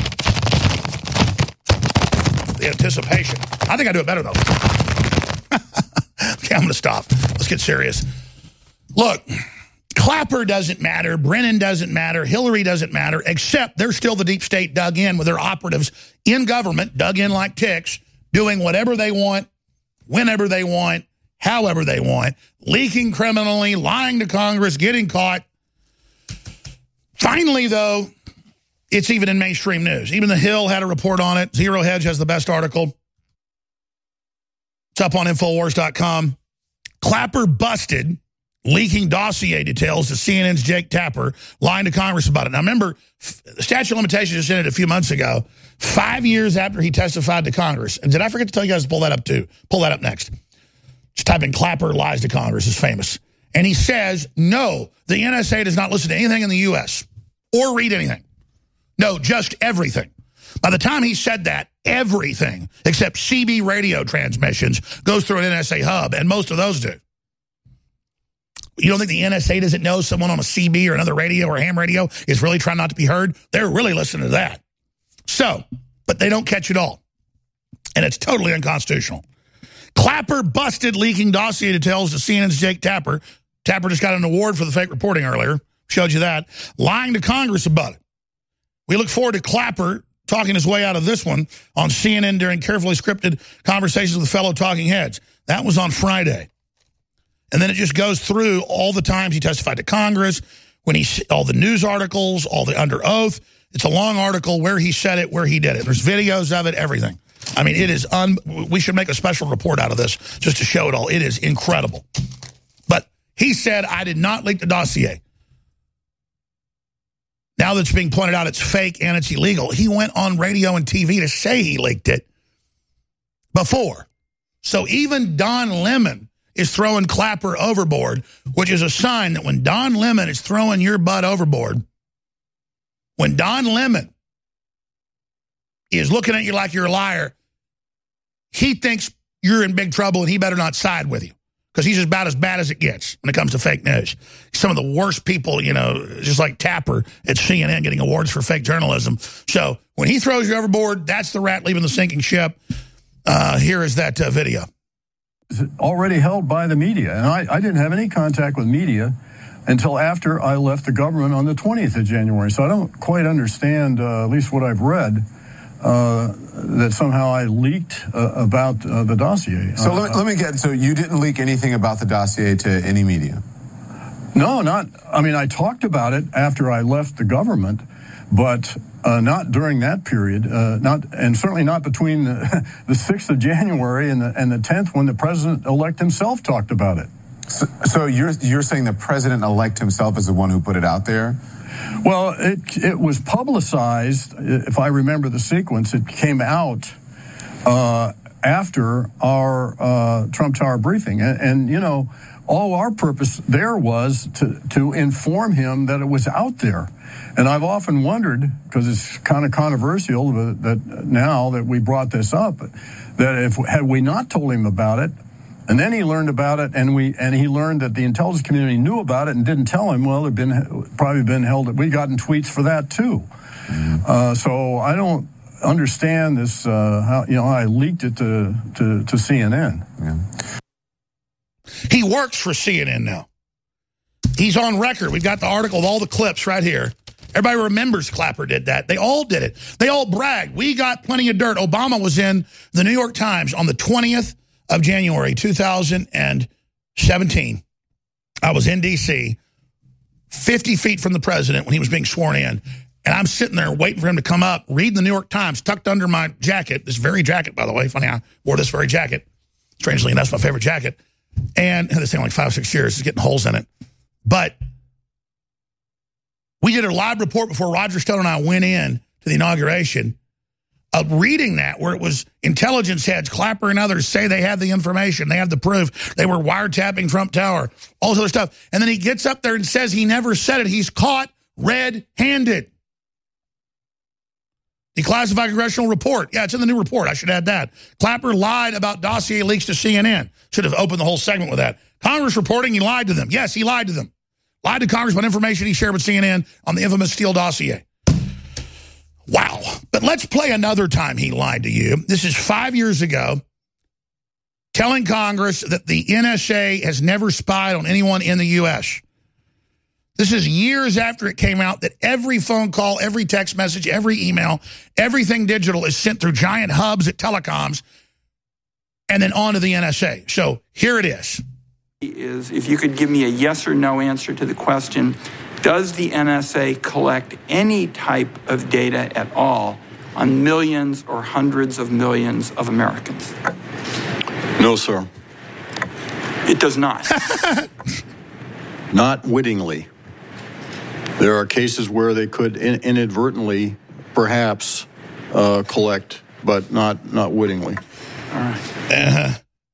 the anticipation. I think I do it better, though. Okay, I'm going to stop. Let's get serious. Look, Clapper doesn't matter. Brennan doesn't matter. Hillary doesn't matter, except they're still the deep state dug in with their operatives in government, dug in like ticks, doing whatever they want, whenever they want, however they want, leaking criminally, lying to Congress, getting caught. Finally, though, it's even in mainstream news. Even The Hill had a report on it. Zero Hedge has the best article. It's up on Infowars dot com. Clapper busted, leaking dossier details to C N N's Jake Tapper, lying to Congress about it. Now, remember, the statute of limitations just ended a few months ago, five years after he testified to Congress. And did I forget to tell you guys to pull that up, too? Pull that up next. Just type in Clapper lies to Congress. It's famous. And he says, no, the N S A does not listen to anything in the U S or read anything. No, just everything. By the time he said that, everything except C B radio transmissions goes through an N S A hub, and most of those do. You don't think the N S A doesn't know someone on a C B or another radio or ham radio is really trying not to be heard? They're really listening to that. So, but they don't catch it all. And it's totally unconstitutional. Clapper busted leaking dossier details to C N N's Jake Tapper. Tapper just got an award for the fake reporting earlier. Showed you that. Lying to Congress about it. We look forward to Clapper talking his way out of this one on C N N during carefully scripted conversations with fellow talking heads. That was on Friday. And then it just goes through all the times he testified to Congress, when he all the news articles, all the under oath. It's a long article where he said it, where he did it. There's videos of it, everything. I mean, it is, un we should make a special report out of this just to show it all. It is incredible. But he said, I did not leak the dossier. Now that it's being pointed out it's fake and it's illegal, he went on radio and T V to say he leaked it before. So even Don Lemon is throwing Clapper overboard, which is a sign that when Don Lemon is throwing your butt overboard, when Don Lemon is looking at you like you're a liar, he thinks you're in big trouble and he better not side with you, because he's about as bad as it gets when it comes to fake news. Some of the worst people, you know, just like Tapper at C N N getting awards for fake journalism. So when he throws you overboard, that's the rat leaving the sinking ship. Uh, here is that uh, video. Already held by the media. And I, I didn't have any contact with media until after I left the government on the twentieth of January. So I don't quite understand, uh, at least what I've read, uh, that somehow I leaked uh, about uh, the dossier. So uh, let, me, let me get, so you didn't leak anything about the dossier to any media? No, not, I mean, I talked about it after I left the government, but uh, not during that period, uh, not, and certainly not between the, the sixth of January and the, and the tenth when the president-elect himself talked about it. So, so you're, you're saying the president-elect himself is the one who put it out there? Well, it it was publicized, if I remember the sequence. It came out uh, after our uh, Trump Tower briefing. And, and, you know, all our purpose there was to, to inform him that it was out there. And I've often wondered, because it's kind of controversial that, that now that we brought this up, that if had we not told him about it, and then he learned about it, and we and he learned that the intelligence community knew about it and didn't tell him. Well, there'd been probably been held. We gotten tweets for that too. Mm-hmm. Uh, so I don't understand this. Uh, how you know I leaked it to to, to C N N. Yeah. He works for C N N now. He's on record. We've got the article with all the clips right here. Everybody remembers Clapper did that. They all did it. They all bragged. We got plenty of dirt. Obama was in the New York Times on the twentieth of January two thousand seventeen. I was in D C, fifty feet from the president when he was being sworn in, and I'm sitting there waiting for him to come up, reading the New York Times, tucked under my jacket, this very jacket, by the way. Funny, I wore this very jacket. Strangely enough, my favorite jacket. And this thing like five, six years, it's getting holes in it. But we did a live report before Roger Stone and I went in to the inauguration of reading that, where it was intelligence heads, Clapper and others, say they have the information, they have the proof, they were wiretapping Trump Tower, all this other stuff. And then he gets up there and says he never said it. He's caught red-handed. Declassified congressional report. Yeah, it's in the new report. I should add that. Clapper lied about dossier leaks to C N N. Should have opened the whole segment with that. Congress reporting he lied to them. Yes, he lied to them. Lied to Congress about information he shared with C N N on the infamous Steele dossier. Wow. But let's play another time he lied to you. This is five years ago, telling Congress that the N S A has never spied on anyone in the U S This is years after it came out that every phone call, every text message, every email, everything digital is sent through giant hubs at telecoms and then on to the N S A. So here it is. Is if you could give me a yes or no answer to the question, does the N S A collect any type of data at all on millions or hundreds of millions of Americans? No, sir. It does not. Not wittingly. There are cases where they could in inadvertently, perhaps, uh, collect, but not not wittingly. All right. Uh-huh.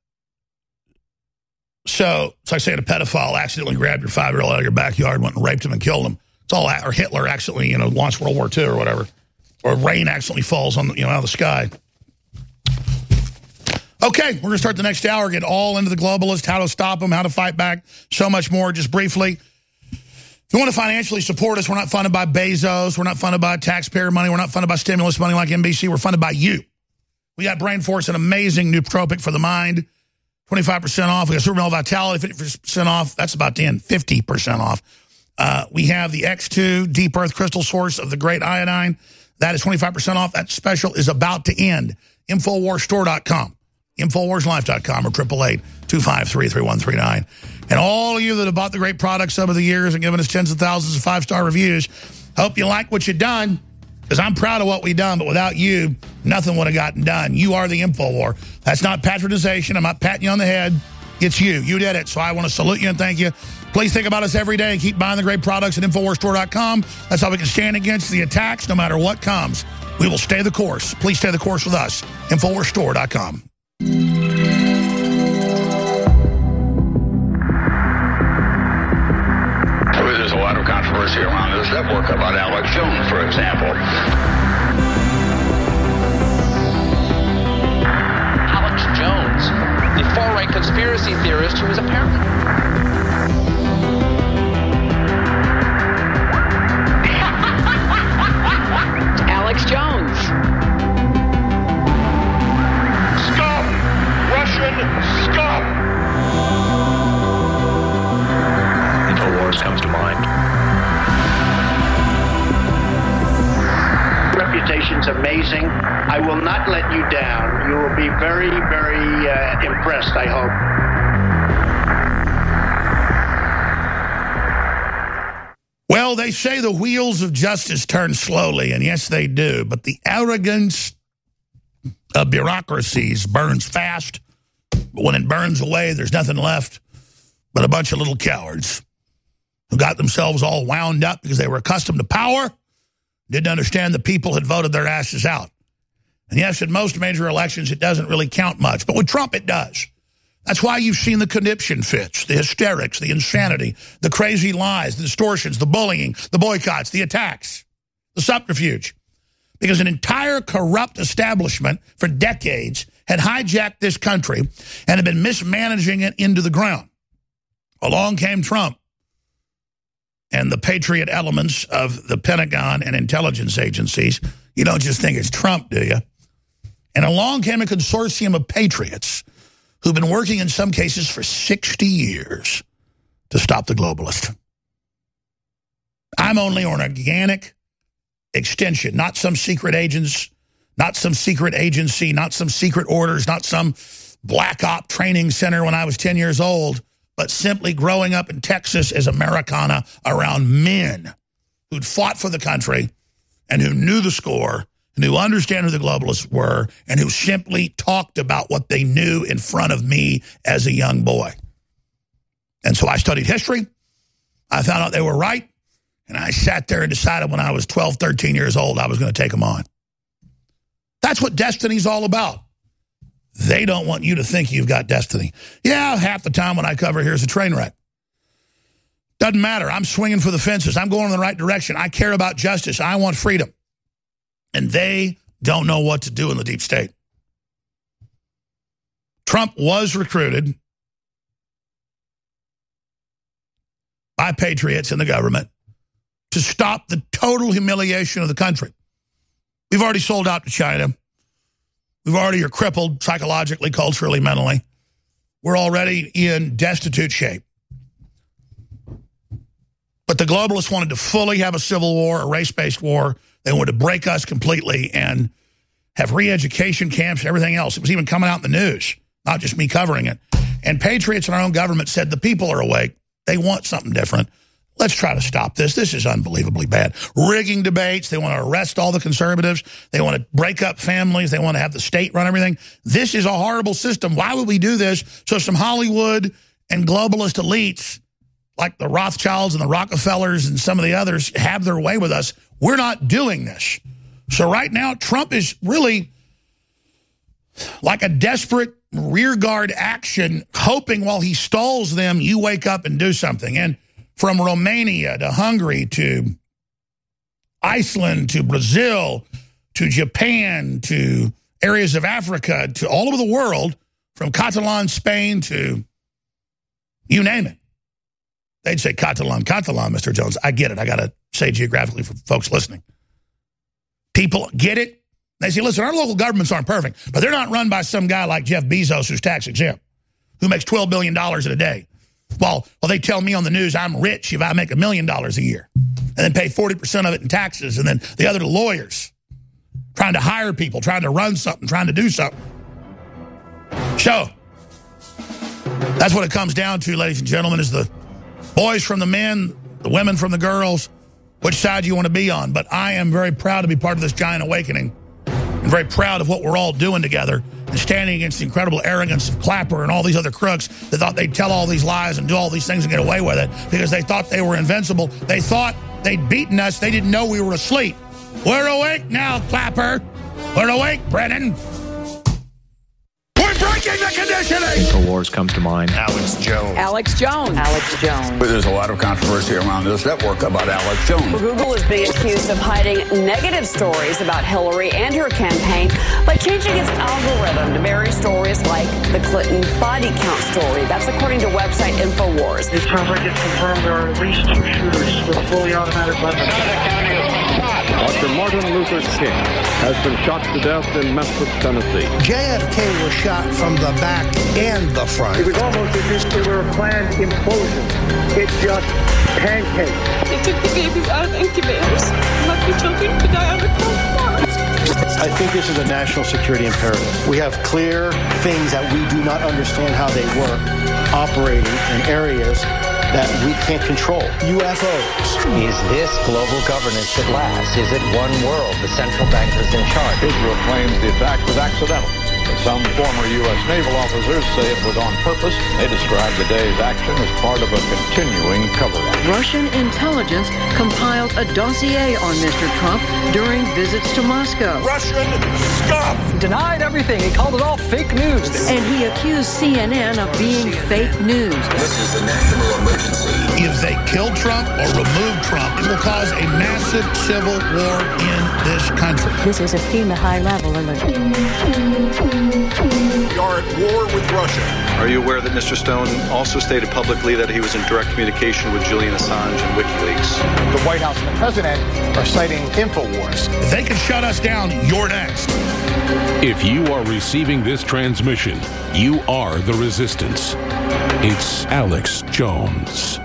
So it's like saying a pedophile accidentally grabbed your five-year-old out of your backyard, went and raped him and killed him. It's all, or Hitler accidentally, you know, launched World War Two or whatever, or rain accidentally falls on, the, you know, out of the sky. Okay, we're going to start the next hour, get all into the globalists, how to stop them, how to fight back, so much more. Just briefly, if you want to financially support us, we're not funded by Bezos, we're not funded by taxpayer money, we're not funded by stimulus money like N B C, we're funded by you. We got Brain Force, an amazing nootropic for the mind, twenty-five percent off. We got Super Male Vitality, fifty percent off. That's about to end, fifty percent off. Uh, we have the X two Deep Earth Crystal Source of the Great Iodine. That is twenty-five percent off. That special is about to end. Infowars Store dot com. Infowars Life dot com or triple eight, two five three, three one three nine. And all of you that have bought the great products over the years and given us tens of thousands of five-star reviews, hope you like what you've done, because I'm proud of what we've done, but without you, nothing would have gotten done. You are the Infowar. That's not patronization. I'm not patting you on the head. It's you. You did it. So I want to salute you and thank you. Please think about us every day and keep buying the great products at Infowars Store dot com. That's how we can stand against the attacks no matter what comes. We will stay the course. Please stay the course with us. Infowars Store dot com. There's a lot of controversy around this network about Alex Jones, for example. Alex Jones, the far-right conspiracy theorist who was apparently... Alex Jones. Scum! Russian scum! Infowars comes to mind. Reputations are made. amazing. I will not let you down. You will be very, very uh, impressed, I hope. Well, they say the wheels of justice turn slowly, and yes, they do. But the arrogance of bureaucracies burns fast. But when it burns away, there's nothing left but a bunch of little cowards who got themselves all wound up because they were accustomed to power, didn't understand the people had voted their asses out. And yes, in most major elections, it doesn't really count much. But with Trump, it does. That's why you've seen the conniption fits, the hysterics, the insanity, the crazy lies, the distortions, the bullying, the boycotts, the attacks, the subterfuge. Because an entire corrupt establishment for decades had hijacked this country and had been mismanaging it into the ground. Along came Trump and the patriot elements of the Pentagon and intelligence agencies. You don't just think it's Trump, do you? And along came a consortium of patriots who've been working in some cases for sixty years to stop the globalist. I'm only an organic extension, not some secret agents, not some secret agency, not some secret orders, not some black op training center when I was ten years old, but simply growing up in Texas as Americana around men who'd fought for the country and who knew the score and who understand who the globalists were and who simply talked about what they knew in front of me as a young boy. And so I studied history. I found out they were right. And I sat there and decided when I was twelve, thirteen years old, I was going to take them on. That's what destiny's all about. They don't want you to think you've got destiny. Yeah, half the time when I cover here's a train wreck. Doesn't matter. I'm swinging for the fences. I'm going in the right direction. I care about justice. I want freedom. And they don't know what to do in the deep state. Trump was recruited by patriots in the government to stop the total humiliation of the country. We've already sold out to China. We've already are crippled psychologically, culturally, mentally. We're already in destitute shape. But the globalists wanted to fully have a civil war, a race-based war. They wanted to break us completely and have re-education camps and everything else. It was even coming out in the news, not just me covering it. And patriots in our own government said the people are awake. They want something different. Let's try to stop this. This is unbelievably bad. Rigging debates. They want to arrest all the conservatives. They want to break up families. They want to have the state run everything. This is a horrible system. Why would we do this? So some Hollywood and globalist elites like the Rothschilds and the Rockefellers and some of the others have their way with us. We're not doing this. So right now, Trump is really like a desperate rearguard action, hoping while he stalls them, you wake up and do something. And from Romania to Hungary to Iceland to Brazil to Japan to areas of Africa to all over the world, from Catalan, Spain to you name it. They'd say Catalan, Catalan, Mister Jones. I get it. I got to say geographically for folks listening. People get it. They say, listen, our local governments aren't perfect, but they're not run by some guy like Jeff Bezos who's tax exempt, who makes twelve billion dollars in a day. Well, well, they tell me on the news I'm rich if I make a million dollars a year and then pay forty percent of it in taxes, and then the other to lawyers trying to hire people, trying to run something, trying to do something. So that's what it comes down to, ladies and gentlemen, is the boys from the men, the women from the girls, which side you want to be on. But I am very proud to be part of this giant awakening and very proud of what we're all doing together and standing against the incredible arrogance of Clapper and all these other crooks that thought they'd tell all these lies and do all these things and get away with it because they thought they were invincible. They thought they'd beaten us. They didn't know we were asleep. We're awake now, Clapper. We're awake, Brennan. We're breaking the conditioning. InfoWars comes to mind. Alex Jones. Alex Jones. Alex Jones. There's a lot of controversy around this network about Alex Jones. Google is being accused of hiding negative stories about Hillary and her campaign by changing its algorithm to bury stories like the Clinton body count story. That's according to website InfoWars. It sounds like it's confirmed there are at least two shooters with fully automatic weapons. Doctor Martin Luther King has been shot to death in Memphis, Tennessee. J F K was shot from the back and the front. It was almost as if it were a planned implosion. It just pancaked. They took the babies out of incubators and left the children to die on the cold floor. I think this is a national security imperative. We have clear things that we do not understand how they work, operating in areas that we can't control. U F Os. Is this global governance at last? Is it one world? The central bankers in charge. Israel claims the attack was accidental. Some former U S naval officers say it was on purpose. They describe the day's action as part of a continuing cover-up. Russian intelligence compiled a dossier on Mister Trump during visits to Moscow. Russian scum! Denied everything. He called it all fake news. And he accused C N N of being fake news. This is a national emergency. If they kill Trump or remove Trump, it will cause a massive civil war in this country. This is a FEMA high-level alert. We are at war with Russia. Are you aware that Mister Stone also stated publicly that he was in direct communication with Julian Assange and WikiLeaks? The White House and the president are citing InfoWars. If they can shut us down, you're next. If you are receiving this transmission, you are the resistance. It's Alex Jones.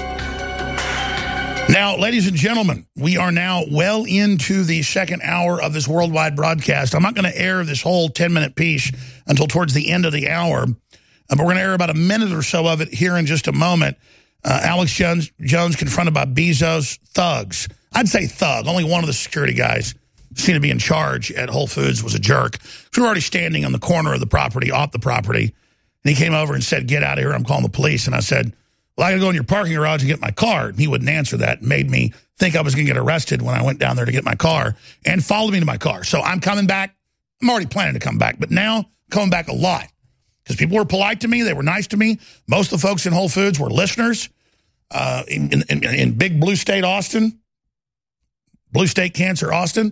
Now, ladies and gentlemen, we are now well into the second hour of this worldwide broadcast. I'm not going to air this whole ten-minute piece until towards the end of the hour, uh, but we're going to air about a minute or so of it here in just a moment. Uh, Alex Jones, Jones confronted by Bezos thugs. I'd say thug. Only one of the security guys seemed to be in charge at Whole Foods was a jerk. We were already standing on the corner of the property, off the property, and he came over and said, "Get out of here, I'm calling the police." And I said, "Well, I got to go in your parking garage and get my car." And he wouldn't answer that. It made me think I was going to get arrested when I went down there to get my car, and followed me to my car. So I'm coming back. I'm already planning to come back, but now coming back a lot because people were polite to me. They were nice to me. Most of the folks in Whole Foods were listeners uh, in, in, in big blue state Austin, blue state cancer Austin.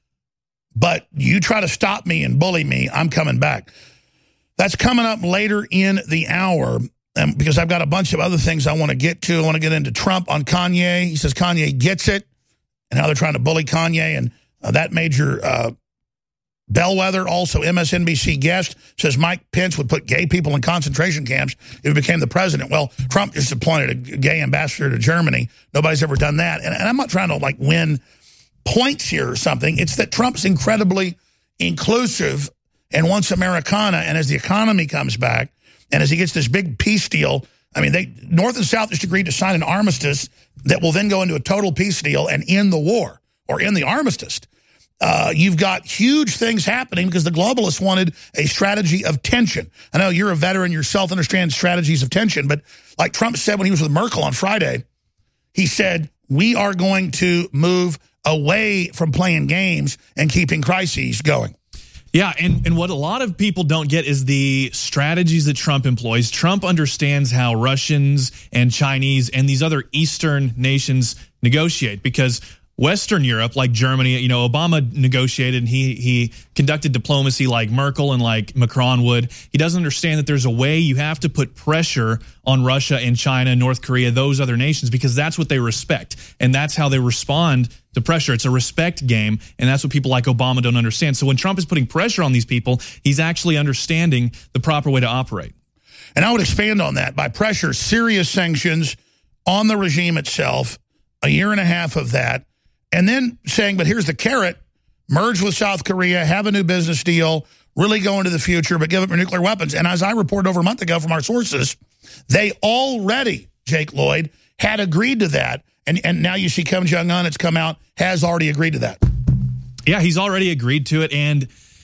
But you try to stop me and bully me, I'm coming back. That's coming up later in the hour. Um, because I've got a bunch of other things I want to get to. I want to get into Trump on Kanye. He says Kanye gets it, and how they're trying to bully Kanye. And uh, that major uh, bellwether, also M S N B C guest, says Mike Pence would put gay people in concentration camps if he became the president. Well, Trump just appointed a gay ambassador to Germany. Nobody's ever done that. And, and I'm not trying to, like, win points here or something. It's that Trump's incredibly inclusive and wants Americana, and as the economy comes back, and as he gets this big peace deal, I mean, they North and South just agreed to sign an armistice that will then go into a total peace deal and end the war, or end the armistice. Uh, you've got huge things happening because the globalists wanted a strategy of tension. I know you're a veteran yourself, understand strategies of tension, but like Trump said when he was with Merkel on Friday, he said, we are going to move away from playing games and keeping crises going. Yeah, and, and what a lot of people don't get is the strategies that Trump employs. Trump understands how Russians and Chinese and these other Eastern nations negotiate, because Western Europe, like Germany, you know, Obama negotiated and he he conducted diplomacy like Merkel and like Macron would. He doesn't understand that there's a way you have to put pressure on Russia and China, North Korea, those other nations, because that's what they respect. And that's how they respond to pressure. It's a respect game, and that's what people like Obama don't understand. So when Trump is putting pressure on these people, he's actually understanding the proper way to operate. And I would expand on that by pressure, serious sanctions on the regime itself, a year and a half of that. And then saying, but here's the carrot, merge with South Korea, have a new business deal, really go into the future, but give up your nuclear weapons. And as I reported over a month ago from our sources, they already, Jake Lloyd, had agreed to that. And, and now you see Kim Jong-un, it's come out, has already agreed to that. Yeah, he's already agreed to it. And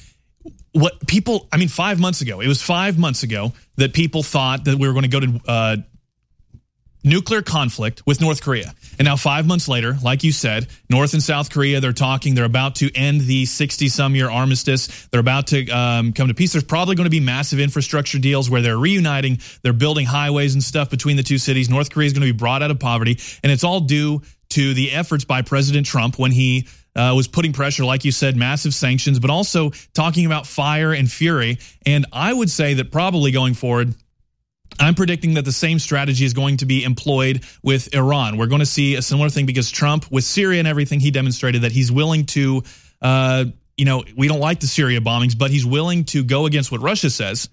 what people, I mean, five months ago, it was five months ago that people thought that we were going to go to uh, nuclear conflict with North Korea. And now five months later, like you said, North and South Korea, they're talking. They're about to end the sixty-some-year armistice. They're about to um, come to peace. There's probably going to be massive infrastructure deals where they're reuniting. They're building highways and stuff between the two cities. North Korea is going to be brought out of poverty. And it's all due to the efforts by President Trump when he uh, was putting pressure, like you said, massive sanctions, but also talking about fire and fury. And I would say that probably going forward, I'm predicting that the same strategy is going to be employed with Iran. We're going to see a similar thing because Trump, with Syria and everything, he demonstrated that he's willing to, uh, you know, we don't like the Syria bombings, but he's willing to go against what Russia says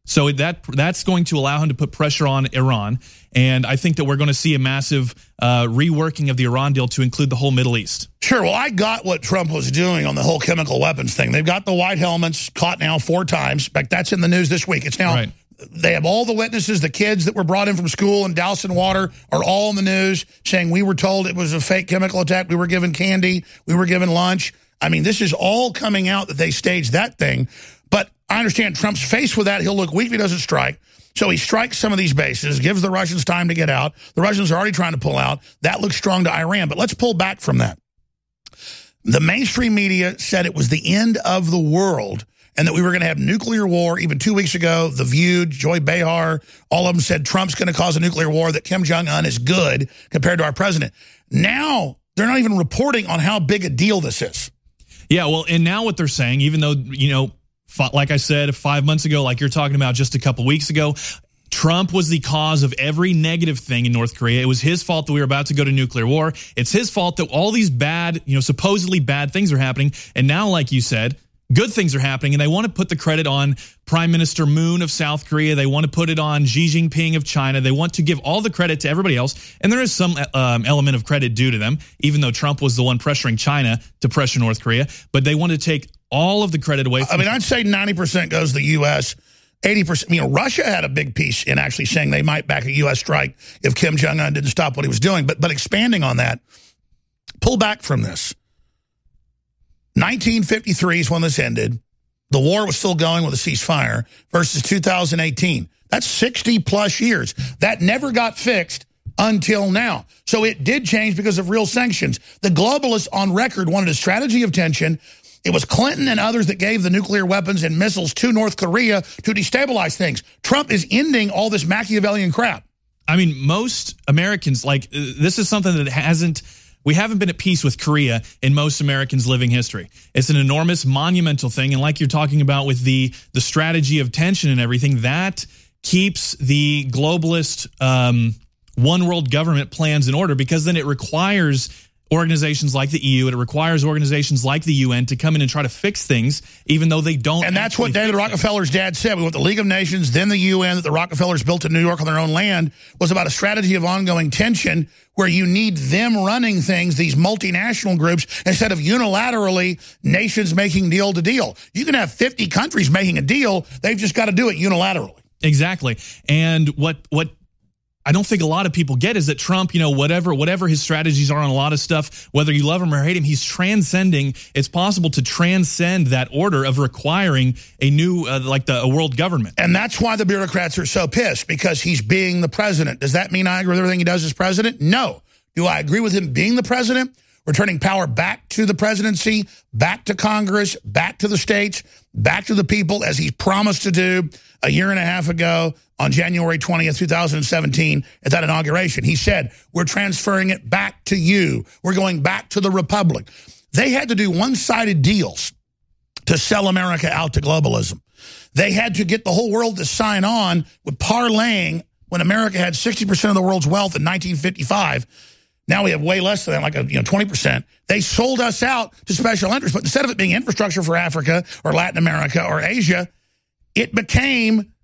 So that that's going to allow him to put pressure on Iran. And I think that we're going to see a massive uh, reworking of the Iran deal to include the whole Middle East. Sure. Well, I got what Trump was doing on the whole chemical weapons thing. They've got the white helmets caught now four times. In fact, that's in the news this week. It's now, right. They have all the witnesses, the kids that were brought in from school and doused in water are all in the news saying we were told it was a fake chemical attack. We were given candy. We were given lunch. I mean, this is all coming out that they staged that thing. But I understand Trump's faced with that. He'll look weak if he doesn't strike. So he strikes some of these bases, gives the Russians time to get out. The Russians are already trying to pull out. That looks strong to Iran. But let's pull back from that. The mainstream media said it was the end of the world and that we were going to have nuclear war. Even two weeks ago, The View, Joy Behar, all of them said Trump's going to cause a nuclear war, that Kim Jong-un is good compared to our president. Now, they're not even reporting on how big a deal this is. Yeah, well, and now what they're saying, even though, you know, like I said, five months ago, like you're talking about just a couple weeks ago, Trump was the cause of every negative thing in North Korea. It was his fault that we were about to go to nuclear war. It's his fault that all these bad, you know, supposedly bad things are happening. And now, like you said, good things are happening. And they want to put the credit on Prime Minister Moon of South Korea. They want to put it on Xi Jinping of China. They want to give all the credit to everybody else. And there is some um, element of credit due to them, even though Trump was the one pressuring China to pressure North Korea. But they want to take all of the credit away from I mean, I'd say ninety percent goes to the U S eighty percent, you know, Russia had a big piece in actually saying they might back a U S strike if Kim Jong-un didn't stop what he was doing. But but expanding on that, pull back from this. nineteen fifty-three is when this ended. The war was still going with a ceasefire versus two thousand eighteen. That's sixty plus years. That never got fixed until now. So it did change because of real sanctions. The globalists on record wanted a strategy of tension. It was Clinton and others that gave the nuclear weapons and missiles to North Korea to destabilize things. Trump is ending all this Machiavellian crap. I mean, most Americans, like, uh, this is something that hasn't, we haven't been at peace with Korea in most Americans' living history. It's an enormous, monumental thing. And like you're talking about with the, the strategy of tension and everything, that keeps the globalist um, one world government plans in order, because then it requires organizations like the E U, and it requires organizations like the U N to come in and try to fix things, even though they don't. And that's what David Rockefeller's dad said. We want the League of Nations, then the U N that the Rockefellers built in New York on their own land, was about a strategy of ongoing tension where you need them running things, these multinational groups, instead of unilaterally nations making deal to deal. You can have fifty countries making a deal. They've just got to do it unilaterally. Exactly. And what what I don't think a lot of people get is that Trump, you know, whatever whatever his strategies are on a lot of stuff, whether you love him or hate him, he's transcending. It's possible to transcend that order of requiring a new, uh, like the a world government. And that's why the bureaucrats are so pissed, because he's being the president. Does that mean I agree with everything he does as president? No. Do I agree with him being the president? Returning power back to the presidency, back to Congress, back to the states, back to the people, as he promised to do a year and a half ago on January twentieth, two thousand seventeen, at that inauguration. He said, we're transferring it back to you. We're going back to the republic. They had to do one-sided deals to sell America out to globalism. They had to get the whole world to sign on with parlaying when America had sixty percent of the world's wealth in nineteen fifty-five. Now we have way less than that, like a, you know, twenty percent. They sold us out to special interests, but instead of it being infrastructure for Africa or Latin America or Asia, it became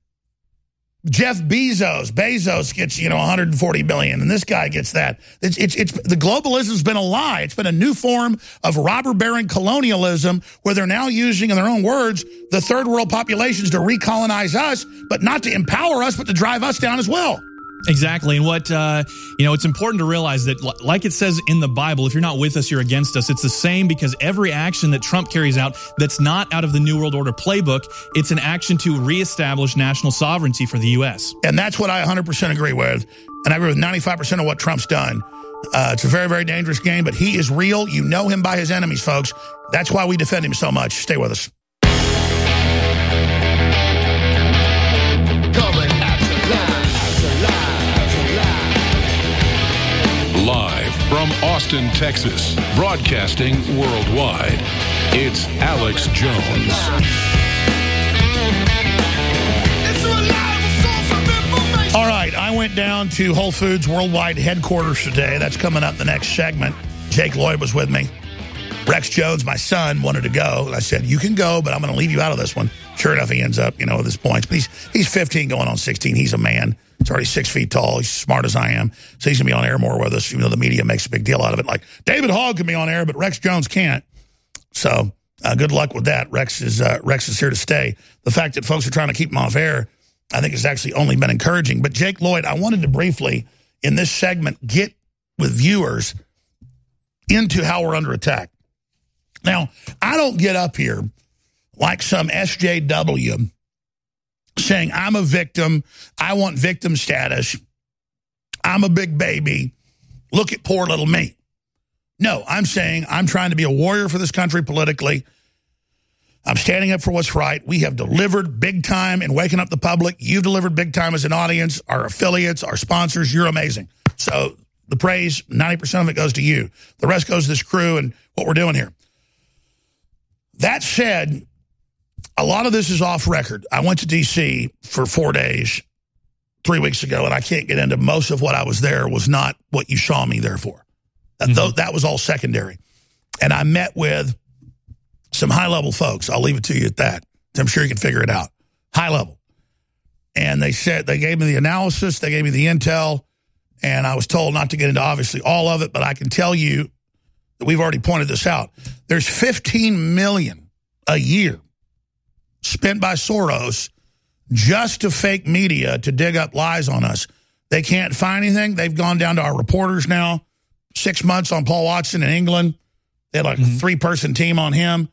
Jeff Bezos. Bezos gets, you know, one hundred forty billion dollars, and this guy gets that. It's, it's, it's, the globalism's been a lie. It's been a new form of robber baron colonialism, where they're now using, in their own words, the third world populations to recolonize us, but not to empower us, but to drive us down as well. Exactly. And what, uh, you know, it's important to realize that, like it says in the Bible, if you're not with us, you're against us. It's the same, because every action that Trump carries out that's not out of the New World Order playbook, it's an action to reestablish national sovereignty for the U S. And that's what I one hundred percent agree with. And I agree with ninety-five percent of what Trump's done. Uh, it's a very, very dangerous game, but he is real. You know him by his enemies, folks. That's why we defend him so much. Stay with us. Live from Austin, Texas, broadcasting worldwide, it's Alex Jones. All right, I went down to Whole Foods Worldwide headquarters today. That's coming up the next segment. Jake Lloyd was with me. Rex Jones, my son, wanted to go. And I said, you can go, but I'm going to leave you out of this one. Sure enough, he ends up, you know, with his points. But he's he's fifteen going on sixteen. He's a man. He's already six feet tall. He's smart as I am. So he's going to be on air more with us, even though the media makes a big deal out of it. Like, David Hogg can be on air, but Rex Jones can't. So uh, good luck with that. Rex is uh, Rex is here to stay. The fact that folks are trying to keep him off air, I think, has actually only been encouraging. But Jake Lloyd, I wanted to briefly, in this segment, get with viewers into how we're under attack. Now, I don't get up here like some S J W saying I'm a victim, I want victim status, I'm a big baby, look at poor little me. No, I'm saying I'm trying to be a warrior for this country politically. I'm standing up for what's right. We have delivered big time in waking up the public. You've delivered big time as an audience, our affiliates, our sponsors. You're amazing. So the praise, ninety percent of it goes to you. The rest goes to this crew and what we're doing here. That said, a lot of this is off record. I went to D C for four days three weeks ago, and I can't get into most of what I was there was not what you saw me there for. Mm-hmm. That, that was all secondary. And I met with some high-level folks. I'll leave it to you at that. I'm sure you can figure it out. High level. And they said, they gave me the analysis, they gave me the intel, and I was told not to get into obviously all of it, but I can tell you that we've already pointed this out. There's fifteen million dollars a year spent by Soros just to fake media to dig up lies on us. They can't find anything. They've gone down to our reporters now. Six months on Paul Watson in England. They had like mm-hmm. a three-person team on him.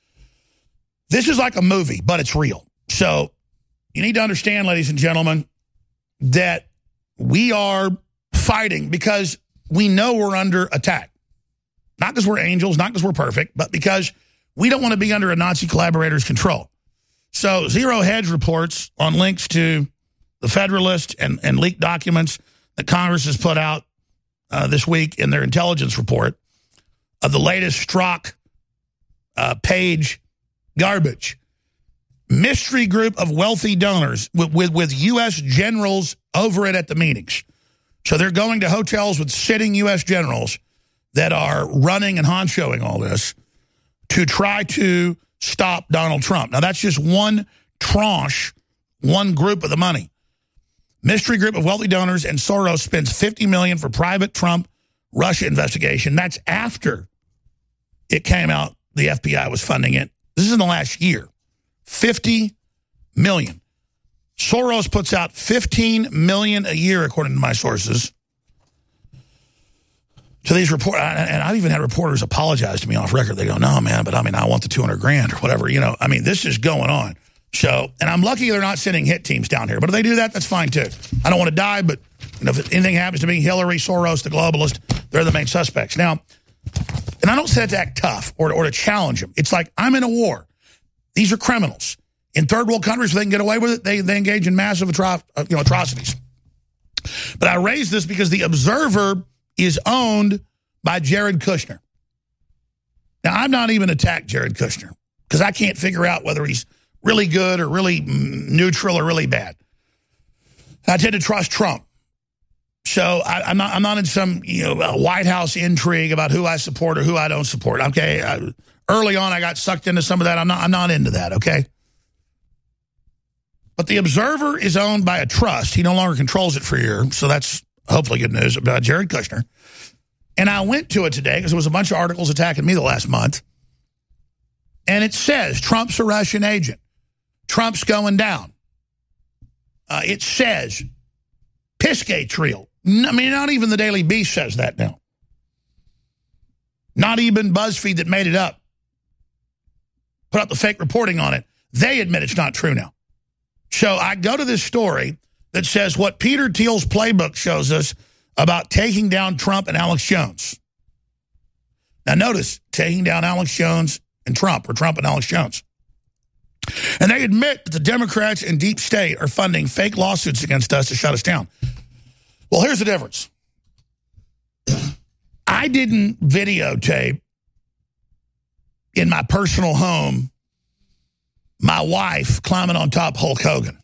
This is like a movie, but it's real. So you need to understand, ladies and gentlemen, that we are fighting because we know we're under attack. Not because we're angels, not because we're perfect, but because we don't want to be under a Nazi collaborator's control. So Zero Hedge reports on links to the Federalist and, and leaked documents that Congress has put out uh, this week in their intelligence report of the latest Strzok uh, page garbage. Mystery group of wealthy donors with, with, with U S generals over it at the meetings. So they're going to hotels with sitting U S generals that are running and honchoing all this to try to stop Donald Trump. Now, that's just one tranche, one group of the money. Mystery group of wealthy donors, and Soros spends fifty million dollars for private Trump Russia investigation. That's after it came out the F B I was funding it. This is in the last year. fifty million dollars. Soros puts out fifteen million dollars a year, according to my sources, to these reports. And I even had reporters apologize to me off record. They go, no, man, but I mean, I want the two hundred grand or whatever. You know, I mean, this is going on. So, and I'm lucky they're not sending hit teams down here. But if they do that, that's fine, too. I don't want to die, but you know, if anything happens to me, Hillary, Soros, the globalist, they're the main suspects. Now, and I don't say that to act tough or, or to challenge them. It's like, I'm in a war. These are criminals. In third world countries, if they can get away with it, they, they engage in massive atro you know, atrocities. But I raise this because the Observer is owned by Jared Kushner. Now, I'm not even attacked Jared Kushner because I can't figure out whether he's really good or really neutral or really bad. I tend to trust Trump. So I, I'm not I'm not in some you know White House intrigue about who I support or who I don't support. Okay, I, early on I got sucked into some of that. I'm not I'm not into that. Okay. But the Observer is owned by a trust. He no longer controls it for a year, so that's hopefully good news about Jared Kushner. And I went to it today because there was a bunch of articles attacking me the last month. And it says Trump's a Russian agent. Trump's going down. Uh, it says Pissgate Trio. I mean, not even the Daily Beast says that now. Not even BuzzFeed that made it up. Put up the fake reporting on it. They admit it's not true now. So I go to this story that says what Peter Thiel's playbook shows us about taking down Trump and Alex Jones. Now notice, taking down Alex Jones and Trump, or Trump and Alex Jones. And they admit that the Democrats and deep state are funding fake lawsuits against us to shut us down. Well, here's the difference. I didn't videotape in my personal home my wife climbing on top of Hulk Hogan.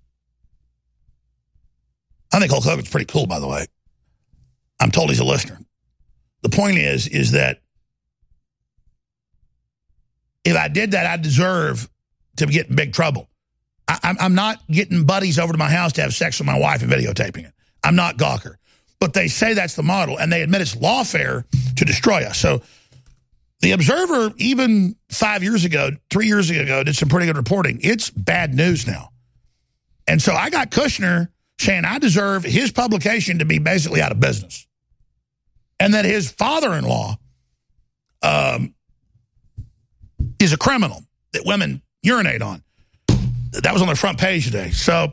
I think Hulk Hogan's pretty cool, by the way. I'm told he's a listener. The point is, is that if I did that, I deserve to get in big trouble. I, I'm, I'm not getting buddies over to my house to have sex with my wife and videotaping it. I'm not Gawker. But they say that's the model, and they admit it's lawfare to destroy us. So the Observer, even five years ago, three years ago, did some pretty good reporting. It's bad news now. And so I got Kushner saying I deserve his publication to be basically out of business. And that his father-in-law um, is a criminal that women urinate on. That was on the front page today. So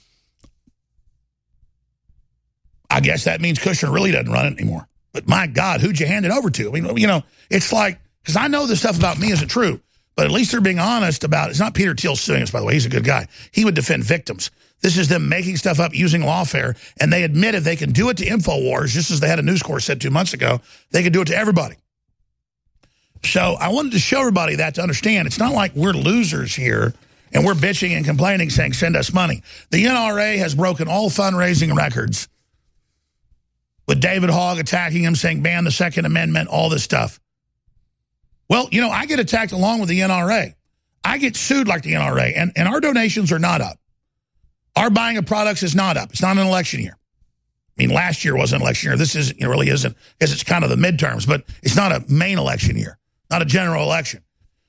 I guess that means Kushner really doesn't run it anymore. But my God, who'd you hand it over to? I mean, you know, it's like, because I know this stuff about me isn't true, but at least they're being honest about it. It's not Peter Thiel suing us, by the way. He's a good guy. He would defend victims. This is them making stuff up using lawfare, and they admit if they can do it to InfoWars, just as they had a News Corps said two months ago, they can do it to everybody. So I wanted to show everybody that to understand. It's not like we're losers here, and we're bitching and complaining, saying, send us money. The N R A has broken all fundraising records with David Hogg attacking him, saying ban the Second Amendment, all this stuff. Well, you know, I get attacked along with the N R A. I get sued like the N R A, and, and our donations are not up. Our buying of products is not up. It's not an election year. I mean, last year wasn't an election year. This isn't, it really isn't, because it's kind of the midterms, but it's not a main election year, not a general election.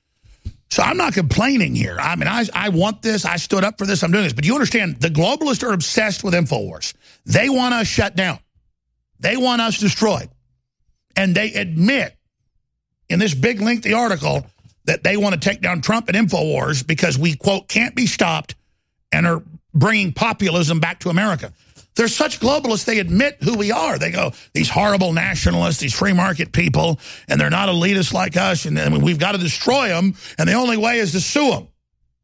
So I'm not complaining here. I mean, I, I want this. I stood up for this. I'm doing this. But you understand, the globalists are obsessed with InfoWars. They want us shut down. They want us destroyed. And they admit in this big lengthy article that they want to take down Trump and InfoWars because we, quote, can't be stopped and are bringing populism back to America. They're such globalists, they admit who we are. They go, these horrible nationalists, these free market people, and they're not elitists like us, and, and we've got to destroy them, and the only way is to sue them.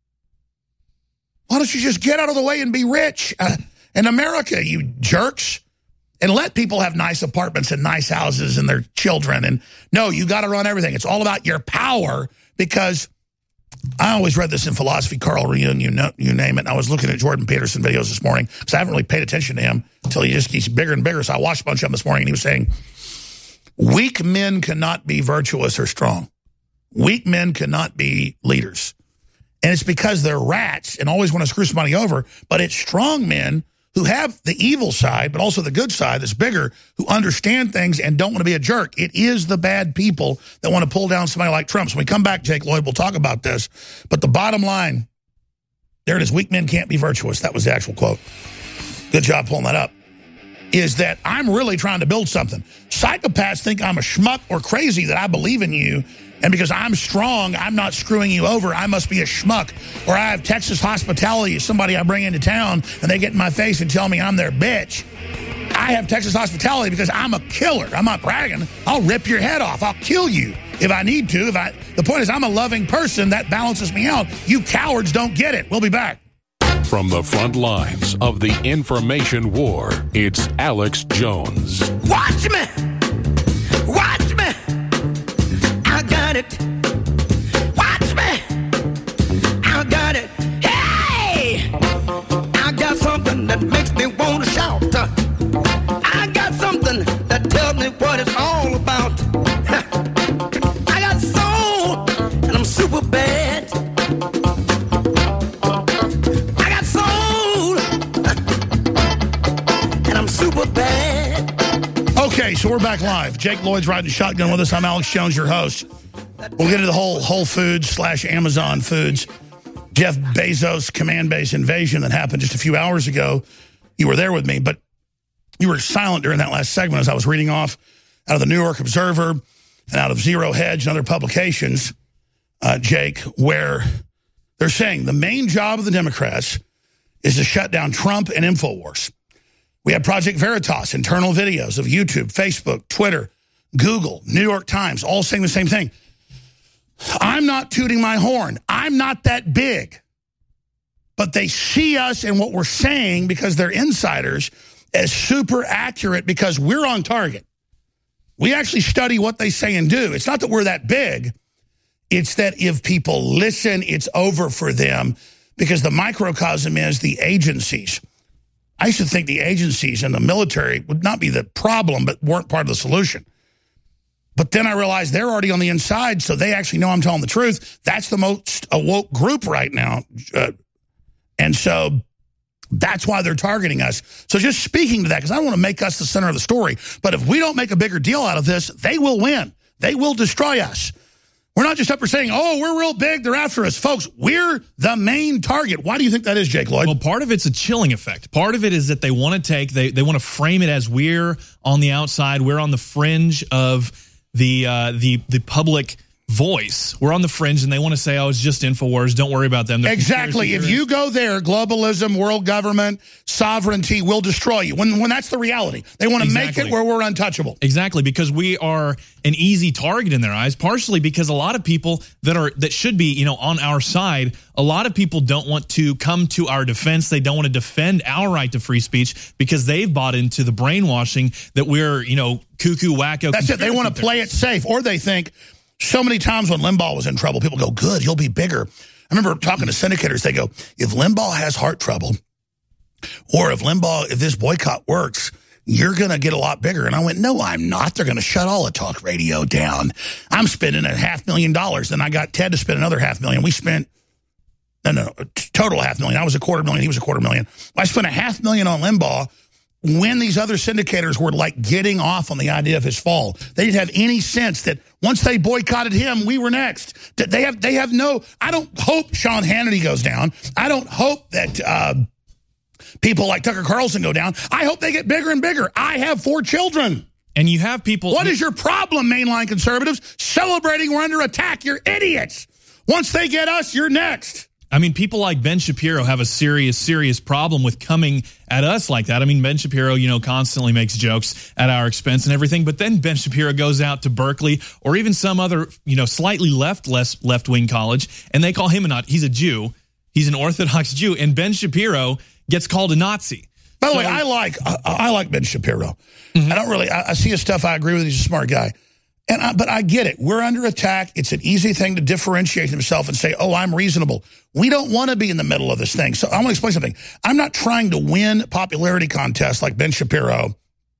Why don't you just get out of the way and be rich uh, in America, you jerks? And let people have nice apartments and nice houses and their children. And no, you got to run everything. It's all about your power, because I always read this in philosophy, Carl Jung, you, know, you name it. And I was looking at Jordan Peterson videos this morning because I haven't really paid attention to him until he just gets bigger and bigger. So I watched a bunch of them this morning, and he was saying, weak men cannot be virtuous or strong. Weak men cannot be leaders. And it's because they're rats and always want to screw somebody over. But it's strong men who have the evil side, but also the good side that's bigger, who understand things and don't want to be a jerk. It is the bad people that want to pull down somebody like Trump. So when we come back, Jake Lloyd, we'll talk about this. But the bottom line, there it is, weak men can't be virtuous. That was the actual quote. Good job pulling that up. Is that I'm really trying to build something. Psychopaths think I'm a schmuck or crazy, that I believe in you, and because I'm strong, I'm not screwing you over, I must be a schmuck. Or I have Texas hospitality, somebody I bring into town, and they get in my face and tell me I'm their bitch. I have Texas hospitality because I'm a killer. I'm not bragging. I'll rip your head off. I'll kill you if I need to. If I, the point is, I'm a loving person. That balances me out. You cowards don't get it. We'll be back. From the front lines of the information war, it's Alex Jones. Watch me! Watch me! I got it! Watch me! I got it! Hey! I got something that makes me want to shout. I got something that tells me what it's all about. I got soul, and I'm super bad. Okay, so we're back live. Jake Lloyd's riding shotgun with us. I'm Alex Jones, your host. We'll get into the whole Whole Foods slash Amazon Foods, Jeff Bezos command base invasion that happened just a few hours ago. You were there with me, but you were silent during that last segment as I was reading off out of the New York Observer and out of Zero Hedge and other publications, uh, Jake, where they're saying the main job of the Democrats is to shut down Trump and InfoWars. We have Project Veritas, internal videos of YouTube, Facebook, Twitter, Google, New York Times, all saying the same thing. I'm not tooting my horn. I'm not that big. But they see us and what we're saying, because they're insiders, as super accurate because we're on target. We actually study what they say and do. It's not that we're that big. It's that if people listen, it's over for them, because the microcosm is the agencies. I used to think the agencies and the military would not be the problem, but weren't part of the solution. But then I realized they're already on the inside, so they actually know I'm telling the truth. That's the most awoke group right now. Uh, and so that's why they're targeting us. So just speaking to that, because I don't want to make us the center of the story, but if we don't make a bigger deal out of this, they will win. They will destroy us. We're not just up there saying, oh, we're real big, they're after us. Folks, we're the main target. Why do you think that is, Jake Lloyd? Well, part of it's a chilling effect. Part of it is that they want to take, they, they want to frame it as we're on the outside, we're on the fringe of the uh, the the public voice. We're on the fringe, and they want to say, oh, it's just InfoWars. Don't worry about them. They're exactly. If you go there, globalism, world government, sovereignty will destroy you. When when that's the reality. They want to exactly. make it where we're untouchable. Exactly, because we are an easy target in their eyes, partially because a lot of people that are that should be, you know, on our side, a lot of people don't want to come to our defense. They don't want to defend our right to free speech because they've bought into the brainwashing that we're, you know, cuckoo wacko. That's it. They want to play it safe, or they think so many times when Limbaugh was in trouble, people go, good, you'll be bigger. I remember talking to syndicators. They go, if Limbaugh has heart trouble, or if Limbaugh, if this boycott works, you're going to get a lot bigger. And I went, no, I'm not. They're going to shut all the talk radio down. I'm spending a half million dollars. Then I got Ted to spend another half million. We spent, no, no, total half million. I was a quarter million. He was a quarter million. I spent a half million on Limbaugh when these other syndicators were like getting off on the idea of his fall. They didn't have any sense that once they boycotted him, we were next. They have, they have no, I don't hope Sean Hannity goes down. I don't hope that uh, people like Tucker Carlson go down. I hope they get bigger and bigger. I have four children. And you have people. What is your problem, mainline conservatives? Celebrating we're under attack. You're idiots. Once they get us, you're next. I mean, people like Ben Shapiro have a serious, serious problem with coming at us like that. I mean, Ben Shapiro, you know, constantly makes jokes at our expense and everything. But then Ben Shapiro goes out to Berkeley or even some other, you know, slightly left, less left-wing college, and they call him a Nazi. He's a Jew. He's an Orthodox Jew. And Ben Shapiro gets called a Nazi. By the so, way, I like I, I like Ben Shapiro. Mm-hmm. I don't really, I, I see his stuff. I agree with him. He's a smart guy. And I, but I get it. We're under attack. It's an easy thing to differentiate himself and say, oh, I'm reasonable. We don't want to be in the middle of this thing. So I want to explain something. I'm not trying to win popularity contests like Ben Shapiro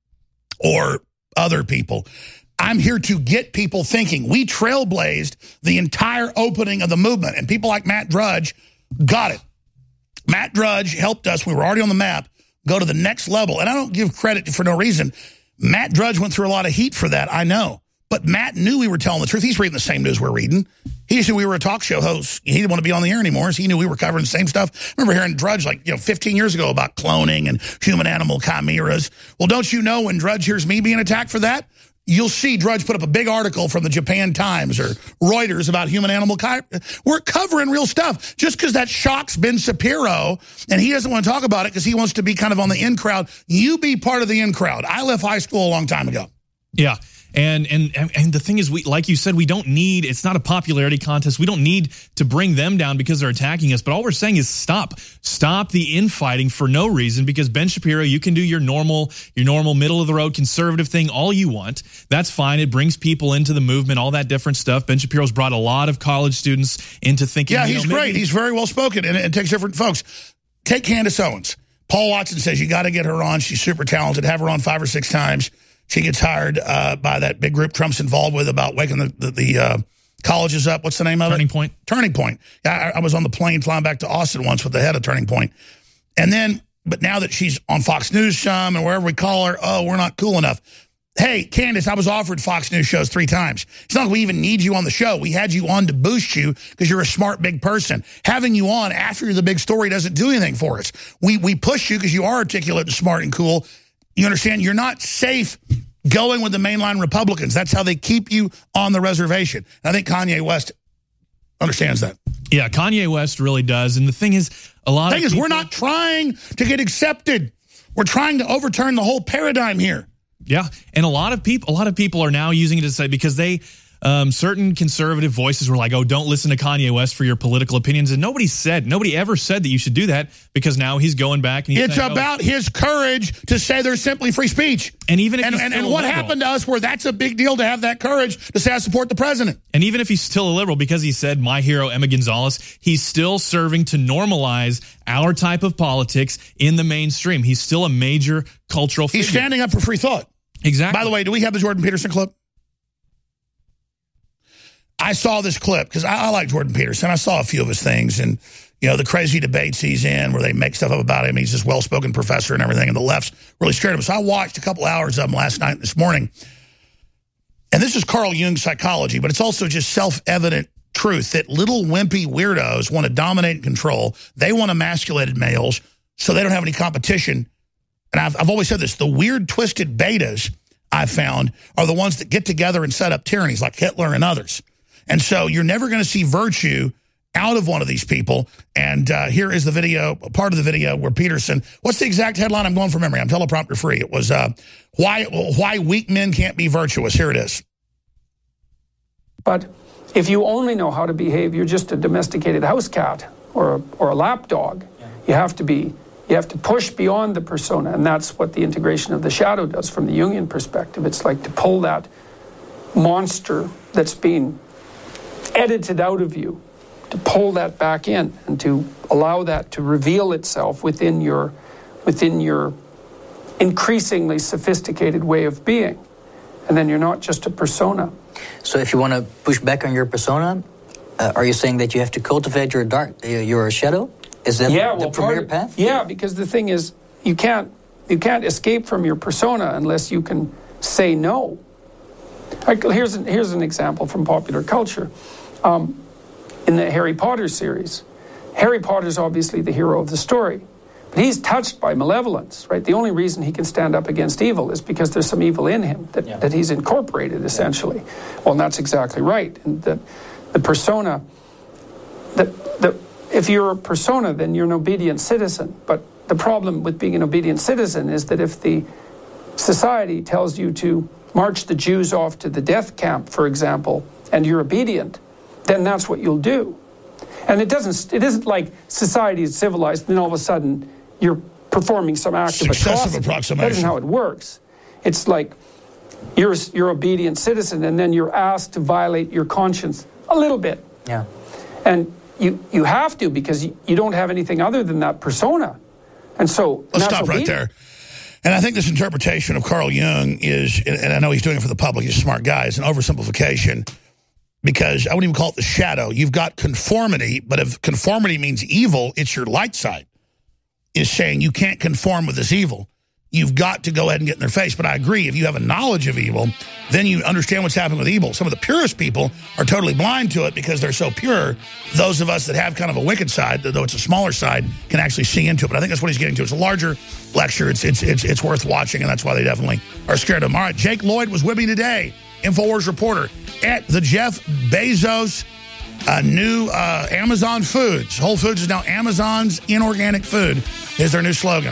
or other people. I'm here to get people thinking. We trailblazed the entire opening of the movement, and people like Matt Drudge got it. Matt Drudge helped us. We were already on the map. Go to the next level. And I don't give credit for no reason. Matt Drudge went through a lot of heat for that. I know. But Matt knew we were telling the truth. He's reading the same news we're reading. He just knew we were a talk show host. He didn't want to be on the air anymore, so he knew we were covering the same stuff. I remember hearing Drudge like, you know, fifteen years ago about cloning and human-animal chimeras. Well, don't you know when Drudge hears me being attacked for that, you'll see Drudge put up a big article from the Japan Times or Reuters about human-animal chimeras. We're covering real stuff. Just because that shocks Ben Shapiro and he doesn't want to talk about it because he wants to be kind of on the in crowd, you be part of the in crowd. I left high school a long time ago. Yeah. And, and and the thing is, we like you said, we don't need, it's not a popularity contest. We don't need to bring them down because they're attacking us. But all we're saying is stop. Stop the infighting for no reason, because Ben Shapiro, you can do your normal, your normal middle-of-the-road conservative thing all you want. That's fine. It brings people into the movement, all that different stuff. Ben Shapiro's brought a lot of college students into thinking. Yeah, he's know, great. He's very well-spoken, and it takes different folks. Take Candace Owens. Paul Watson says you got to get her on. She's super talented. Have her on five or six times. She gets hired uh, by that big group Trump's involved with about waking the, the, the uh, colleges up. What's the name of Turning it? Point. Turning Point. I, I was on the plane flying back to Austin once with the head of Turning Point. And then, but now that she's on Fox News some and wherever we call her, oh, we're not cool enough. Hey, Candace, I was offered Fox News shows three times. It's not like we even need you on the show. We had you on to boost you because you're a smart, big person. Having you on after you're the big story doesn't do anything for us. We, we push you because you are articulate and smart and cool. You understand? You're not safe going with the mainline Republicans. That's how they keep you on the reservation. And I think Kanye West understands that. Yeah, Kanye West really does. And the thing is, a lot the thing of is, people, we're not trying to get accepted. We're trying to overturn the whole paradigm here. Yeah, and a lot of people, a lot of people are now using it to say, because they, um, certain conservative voices were like, "Oh, don't listen to Kanye West for your political opinions," and nobody said, nobody ever said that you should do that, because now he's going back and he's it's saying, about oh, his courage to say there's simply free speech. And even if and, he's and, still and what liberal, happened to us, where that's a big deal to have that courage to say I support the president. And even if he's still a liberal, because he said my hero Emma Gonzalez, he's still serving to normalize our type of politics in the mainstream. He's still a major cultural figure. He's standing up for free thought. Exactly. By the way, do we have the Jordan Peterson clip? I saw this clip because I, I like Jordan Peterson. I saw a few of his things, and you know the crazy debates he's in where they make stuff up about him. He's this well-spoken professor and everything, and the left's really scared of him. So I watched a couple hours of him last night and this morning. And this is Carl Jung's psychology, but it's also just self-evident truth that little wimpy weirdos want to dominate and control. They want emasculated males, so they don't have any competition. And I've, I've always said this, the weird, twisted betas I've found are the ones that get together and set up tyrannies like Hitler and others. And so you're never going to see virtue out of one of these people. And uh, here is the video, part of the video where Peterson, what's the exact headline? I'm going from memory. I'm teleprompter free. It was uh, why, why weak men can't be virtuous. Here it is. But if you only know how to behave, you're just a domesticated house cat or a, or a lap dog. Yeah. You have to be, you have to push beyond the persona, and that's what the integration of the shadow does from the Jungian perspective. It's like to pull that monster that's being edited out of you, to pull that back in and to allow that to reveal itself within your, within your increasingly sophisticated way of being. And then you're not just a persona. So if you want to push back on your persona, uh, are you saying that you have to cultivate your dark, uh, your shadow? Is that yeah, the well, premier of, path? Yeah, because the thing is, you can't you can't escape from your persona unless you can say no. Like, here's an, here's an example from popular culture. Um, in the Harry Potter series, Harry Potter's obviously the hero of the story. But he's touched by malevolence, right? The only reason he can stand up against evil is because there's some evil in him that, yeah. that he's incorporated, essentially. Yeah. Well, and that's exactly right. And the, the persona, the, the, if you're a persona, then you're an obedient citizen. But the problem with being an obedient citizen is that if the society tells you to march the Jews off to the death camp, for example, and you're obedient, then that's what you'll do. And it doesn't, it isn't like society is civilized, and then all of a sudden you're performing some act Successive of atrocity. That isn't how it works. It's like you're you're obedient citizen, and then you're asked to violate your conscience a little bit. Yeah. And you you have to, because you, you don't have anything other than that persona. And so let's stop right there. And I think this interpretation of Carl Jung is, and I know he's doing it for the public, he's a smart guy, it's an oversimplification. Because I wouldn't even call it the shadow. You've got conformity, but if conformity means evil, it's your light side. Is saying you can't conform with this evil. You've got to go ahead and get in their face. But I agree, if you have a knowledge of evil, then you understand what's happening with evil. Some of the purest people are totally blind to it because they're so pure. Those of us that have kind of a wicked side, though it's a smaller side, can actually see into it. But I think that's what he's getting to. It's a larger lecture. It's, it's, it's, it's worth watching, and that's why they definitely are scared of him. All right, Jake Lloyd was with me today, InfoWars reporter, at the Jeff Bezos uh, new uh, Amazon Foods. Whole Foods is now Amazon's inorganic food, is their new slogan.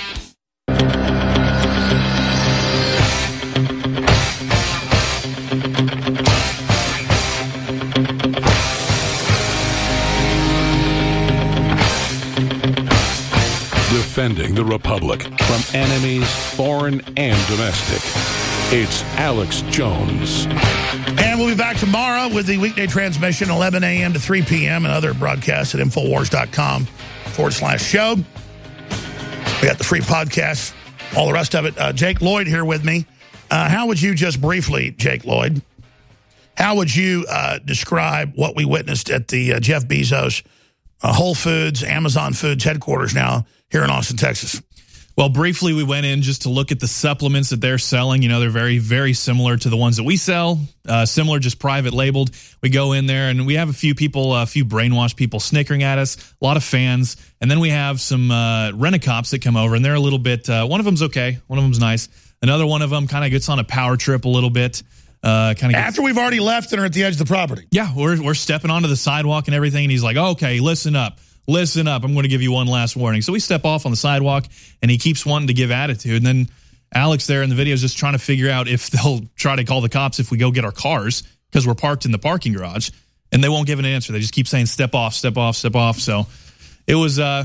Defending the Republic from enemies, foreign and domestic. It's Alex Jones. And we'll be back tomorrow with the weekday transmission, eleven a m to three p m and other broadcasts at Infowars.com forward slash show. We got the free podcast, all the rest of it. Uh, Jake Lloyd here with me. Uh, how would you just briefly, Jake Lloyd, how would you uh, describe what we witnessed at the uh, Jeff Bezos uh, Whole Foods, Amazon Foods headquarters now here in Austin, Texas? Well, briefly, we went in just to look at the supplements that they're selling. You know, they're very, very similar to the ones that we sell, uh, similar, just private labeled. We go in there and we have a few people, a few brainwashed people snickering at us, a lot of fans. And then we have some uh, rent-a-cops that come over, and they're a little bit, uh, one of them's okay, one of them's nice. Another one of them kind of gets on a power trip a little bit. Uh, kind of After we've already left and are at the edge of the property. Yeah, we're, we're stepping onto the sidewalk and everything, and he's like, okay, listen up. Listen up, I'm going to give you one last warning. So we step off on the sidewalk, and he keeps wanting to give attitude. And then Alex there in the video is just trying to figure out if they'll try to call the cops if we go get our cars, because we're parked in the parking garage. And they won't give an answer. They just keep saying, step off, step off, step off. So it was, uh,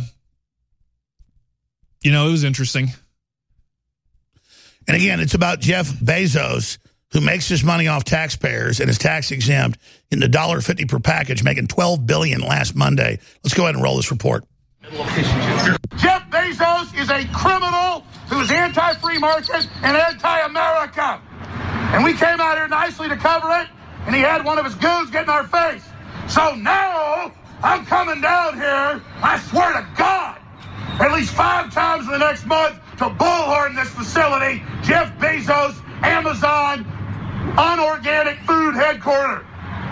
you know, it was interesting. And again, it's about Jeff Bezos, who makes his money off taxpayers and is tax exempt in the one dollar fifty per package, making twelve billion dollars last Monday. Let's go ahead and roll this report. Jeff Bezos is a criminal who is anti-free market and anti-America. And we came out here nicely to cover it. and he had one of his goons get in our face. So now I'm coming down here, I swear to God, at least five times in the next month to bullhorn this facility, Jeff Bezos, Amazon, unorganic food headquarters.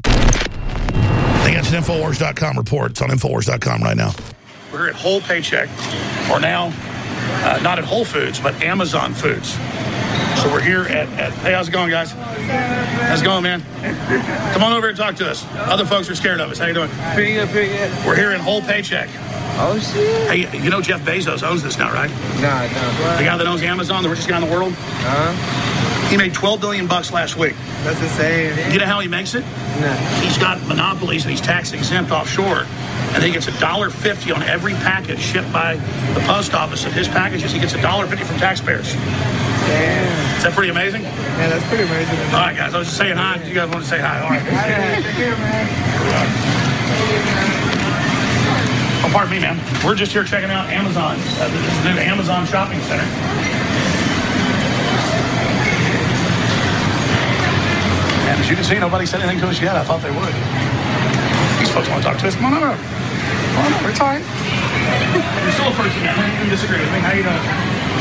I think it's an Infowars dot com report. It's on Infowars dot com right now. We're at Whole Paycheck, or now uh, not at Whole Foods, but Amazon Foods. So we're here at, at, hey, how's it going, guys? How's it going, man? Come on over and talk to us. Other folks are scared of us. How you doing? Pretty good, pretty good. We're here in Whole Paycheck. Oh, shit. Hey, you know Jeff Bezos owns this now, right? Nah, nah. The guy that owns Amazon, the richest guy in the world? Uh-huh. He made twelve billion bucks last week. That's insane. You know how he makes it? Nah. He's got monopolies and he's tax exempt offshore. And he gets a dollar fifty on every package shipped by the post office of his packages. He gets a dollar fifty from taxpayers. Damn. Is that pretty amazing? Yeah, that's pretty amazing. All right, guys. I was just saying hi. You guys want to say hi? All right. Take care, man. Oh, pardon me, ma'am. We're just here checking out Amazon. Uh, this is the new Amazon shopping center. And as you can see, nobody said anything to us yet. I thought they would. These folks want to talk to us. Come on over. Come on over. It's all right. You're still a person, man. You can disagree with me. How you doing?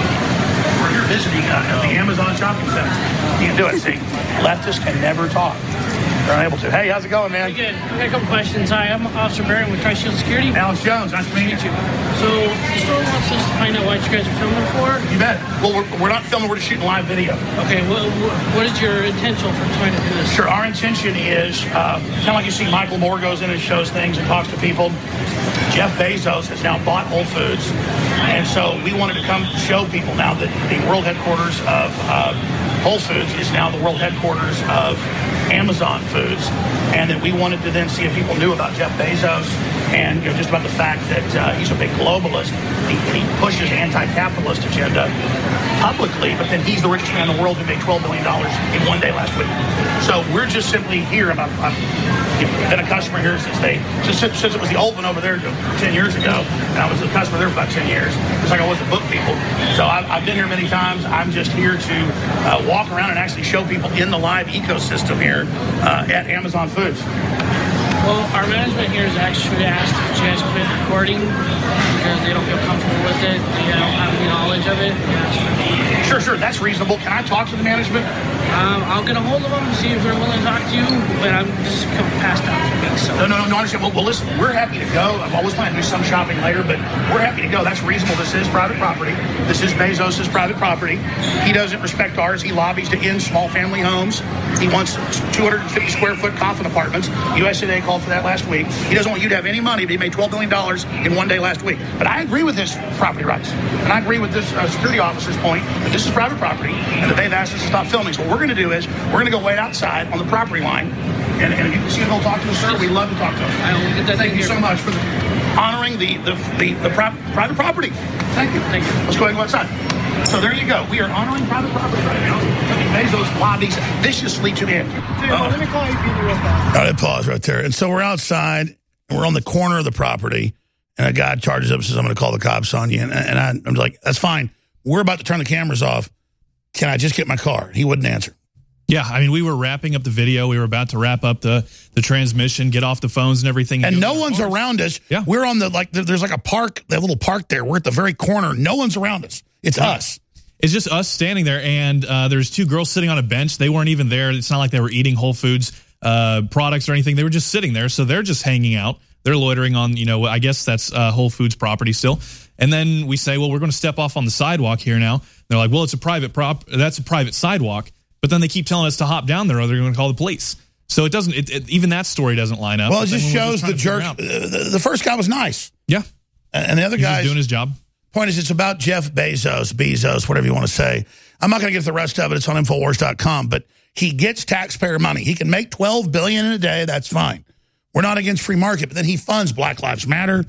We're here visiting uh, at the Amazon shopping center. You can do it. See, leftists can never talk. They're unable to. Hey, how's it going, man? Good. I got a couple questions. Hi, I'm Officer Barron with Tri-Shield Security. Alex Jones. Nice to meet you. So, the store wants us to find out what you guys are filming for. You bet. Well, we're, we're not filming. We're just shooting live video. Okay. What, what is your intention for trying to do this? Sure. Our intention is uh, kind of like you see Michael Moore goes in and shows things and talks to people. Jeff Bezos has now bought Whole Foods. And so we wanted to come show people now that the world headquarters of uh, Whole Foods is now the world headquarters of Amazon Foods, and that we wanted to then see if people knew about Jeff Bezos and you know, just about the fact that uh, he's a big globalist. He, he pushes anti-capitalist agenda publicly, but then he's the richest man in the world who made twelve billion dollars in one day last week. So we're just simply here. I've, I've been a customer here since they, since, since it was the old one over there ten years ago, and I was a customer there for about ten years, just like I was at Book People. So I've, I've been here many times. I'm just here to uh, walk around and actually show people in the live ecosystem here uh, at Amazon Foods. Well, our management here has actually asked if you guys quit recording because they don't feel comfortable with it. They don't have any knowledge of it. Sure, sure. That's reasonable. Can I talk to the management? Um, I'll get a hold of them and see if they're willing to talk to you, but I'm just passed out for me. So. No, no, no, no, I understand. Well, well, listen, we're happy to go. I've always planned to do some shopping later, but we're happy to go. That's reasonable. This is private property. This is Bezos' private property. He doesn't respect ours. He lobbies to end small family homes. He wants two hundred fifty square foot coffin apartments. U S A Today called for that last week. He doesn't want you to have any money, but he made twelve billion dollars in one day last week. But I agree with his property rights. And I agree with this uh, security officer's point that this is private property and that they've asked us to stop filming. So what we're going to do is we're going to go wait outside on the property line. And, and if you can see him, go talk to us, sir. We'd love to talk to him. I will get that. Thank you here. so much for the, honoring the the, the, the pri- private property. Thank you. Thank you. Let's go ahead and go outside. So there you go. We are honoring private property right now. Bezos lobbies viciously to end. Dude, uh, let me call you Peter real fast. All right, pause right there. And so we're outside, and we're on the corner of the property, and a guy charges up and says, I'm going to call the cops on you. And, and I, I'm like, that's fine. We're about to turn the cameras off. Can I just get my car? He wouldn't answer. Yeah, I mean, we were wrapping up the video. We were about to wrap up the, the transmission, get off the phones and everything. And no one's cars. around us. Yeah. We're on the, like, there's like a park, that little park there. We're at the very corner. No one's around us. It's yeah. us. It's just us standing there, and uh, there's two girls sitting on a bench. They weren't even there. It's not like they were eating Whole Foods uh, products or anything. They were just sitting there, so they're just hanging out. They're loitering on, you know, I guess that's uh, Whole Foods property still. And then we say, well, we're going to step off on the sidewalk here now. They're like, well, it's a private prop. That's a private sidewalk. But then they keep telling us to hop down there or they're going to call the police. So it doesn't, it, it, even that story doesn't line up. Well, it just shows the jerk. Uh, the, the first guy was nice. Yeah. And the other guy doing his job. Point is, it's about Jeff Bezos, Bezos, whatever you want to say. I'm not going to get to the rest of it. It's on Infowars dot com. But he gets taxpayer money. He can make twelve billion dollars in a day. That's fine. We're not against free market. But then he funds Black Lives Matter.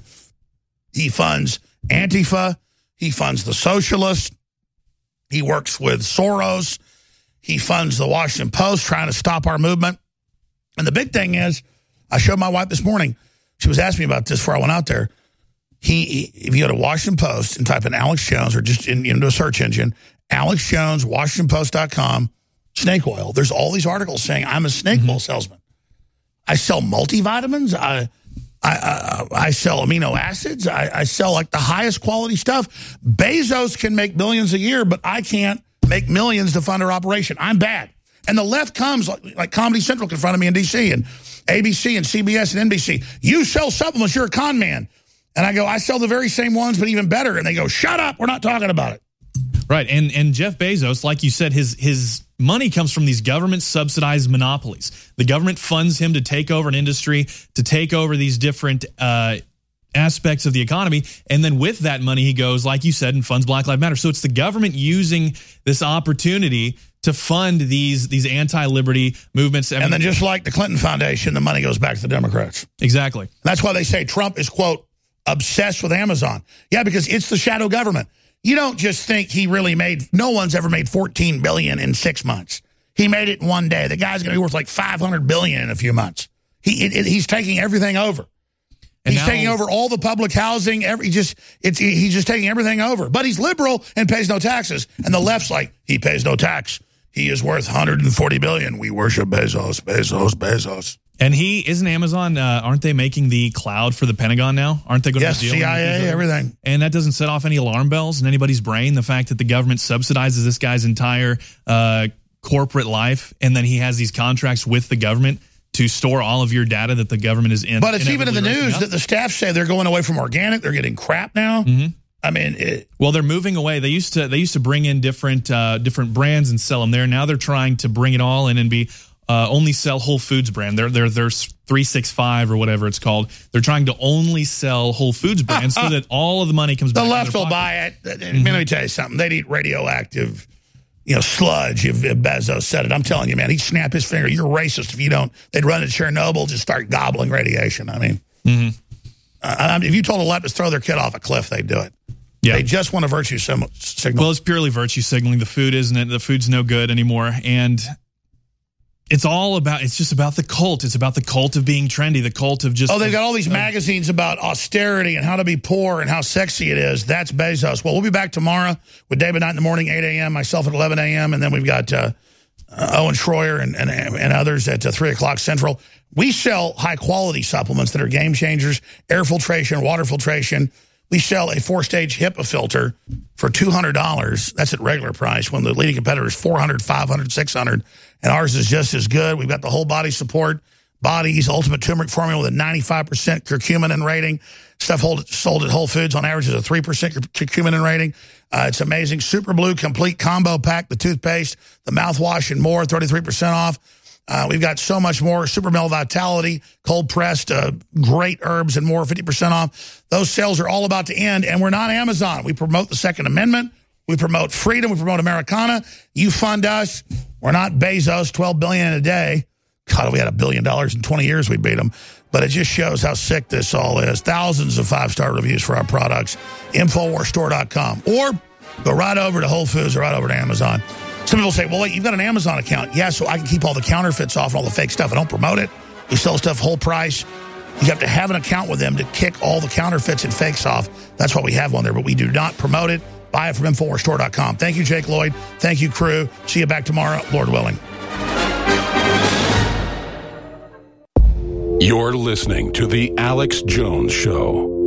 He funds Antifa. He funds the socialists. He works with Soros. He funds the Washington Post trying to stop our movement. And the big thing is, I showed my wife this morning. She was asking me about this before I went out there. He, he if you go to Washington Post and type in Alex Jones or just in, into a search engine, Alex Jones, Washington Post dot com, snake oil. There's all these articles saying I'm a snake mm-hmm. oil salesman. I sell multivitamins. I I, I, I sell amino acids. I, I sell like the highest quality stuff. Bezos can make millions a year, but I can't make millions to fund our operation. I'm bad. And the left comes, like, like Comedy Central confronted me in D C and A B C and C B S and N B C. You sell supplements, you're a con man. And I go, I sell the very same ones, but even better. And they go, shut up, we're not talking about it. Right, and and Jeff Bezos, like you said, his his money comes from these government-subsidized monopolies. The government funds him to take over an industry, to take over these different uh, aspects of the economy, and then with that money, he goes, like you said, and funds Black Lives Matter. So it's the government using this opportunity to fund these these anti-liberty movements. I mean, and then just like the Clinton Foundation, the money goes back to the Democrats. Exactly. That's why they say Trump is, quote, obsessed with Amazon. Yeah, because it's the shadow government. You don't just think he really made, no one's ever made fourteen billion dollars in six months. He made it in one day. The guy's going to be worth like five hundred billion dollars in a few months. He it, it, He's taking everything over. And he's now, taking over all the public housing. Every just it's He's just taking everything over. But he's liberal and pays no taxes. And the left's like, he pays no tax. He is worth one hundred forty billion dollars. We worship Bezos, Bezos, Bezos. And he, isn't Amazon, uh, aren't they making the cloud for the Pentagon now? Aren't they going yes, to deal C I A, with everything. And that doesn't set off any alarm bells in anybody's brain, the fact that the government subsidizes this guy's entire uh, corporate life, and then he has these contracts with the government to store all of your data that the government is in. But it's even in the news that the staff say they're going away from organic. They're getting crap now. Mm-hmm. I mean, it, well, they're moving away. They used to they used to bring in different uh, different brands and sell them there. Now they're trying to bring it all in and be uh, only sell Whole Foods brand. They're they're they're three sixty-five or whatever it's called. They're trying to only sell Whole Foods brand so that all of the money comes the back. The left will buy it. Mm-hmm. Let me tell you something. They'd eat radioactive, you know, sludge if, if Bezos said it. I'm telling you, man, he'd snap his finger. You're racist if you don't. They'd run to Chernobyl, just start gobbling radiation. I mean, mm-hmm. uh, if you told a leftist to throw their kid off a cliff, they'd do it. Yeah. They just want a virtue sim- signal. Well, it's purely virtue signaling. The food isn't it. The food's no good anymore. And it's all about, it's just about the cult. It's about the cult of being trendy, the cult of just... Oh, they've got all these uh, magazines about austerity and how to be poor and how sexy it is. That's Bezos. Well, we'll be back tomorrow with David Knight in the morning, eight a.m., myself at eleven a.m., and then we've got uh, uh, Owen Schroyer and, and, and others at uh, three o'clock Central. We sell high-quality supplements that are game changers, air filtration, water filtration. We sell a four-stage HIPAA filter for two hundred dollars. That's at regular price when the leading competitor is four hundred dollars, five hundred dollars, six hundred dollars. And ours is just as good. We've got the whole body support, Body's Ultimate Turmeric Formula with a ninety-five percent curcumin rating. Stuff hold, sold at Whole Foods on average is a three percent curcumin rating. Uh, it's amazing. Super Blue Complete Combo Pack, the toothpaste, the mouthwash, and more, thirty-three percent off. Uh, we've got so much more. Super Mel Vitality, cold pressed, uh, great herbs and more, fifty percent off. Those sales are all about to end, and we're not Amazon. We promote the Second Amendment. We promote freedom. We promote Americana. You fund us. We're not Bezos, twelve billion dollars in a day. God, if we had a billion dollars in twenty years, we'd beat them. But it just shows how sick this all is. Thousands of five-star reviews for our products. Infowars Store dot com. Or go right over to Whole Foods or right over to Amazon. Some people say, well, wait, you've got an Amazon account. Yeah, so I can keep all the counterfeits off and all the fake stuff. I don't promote it. We sell stuff whole price. You have to have an account with them to kick all the counterfeits and fakes off. That's why we have one there, but we do not promote it. Buy it from Infowars Store dot com. Thank you, Jake Lloyd. Thank you, crew. See you back tomorrow, Lord willing. You're listening to The Alex Jones Show.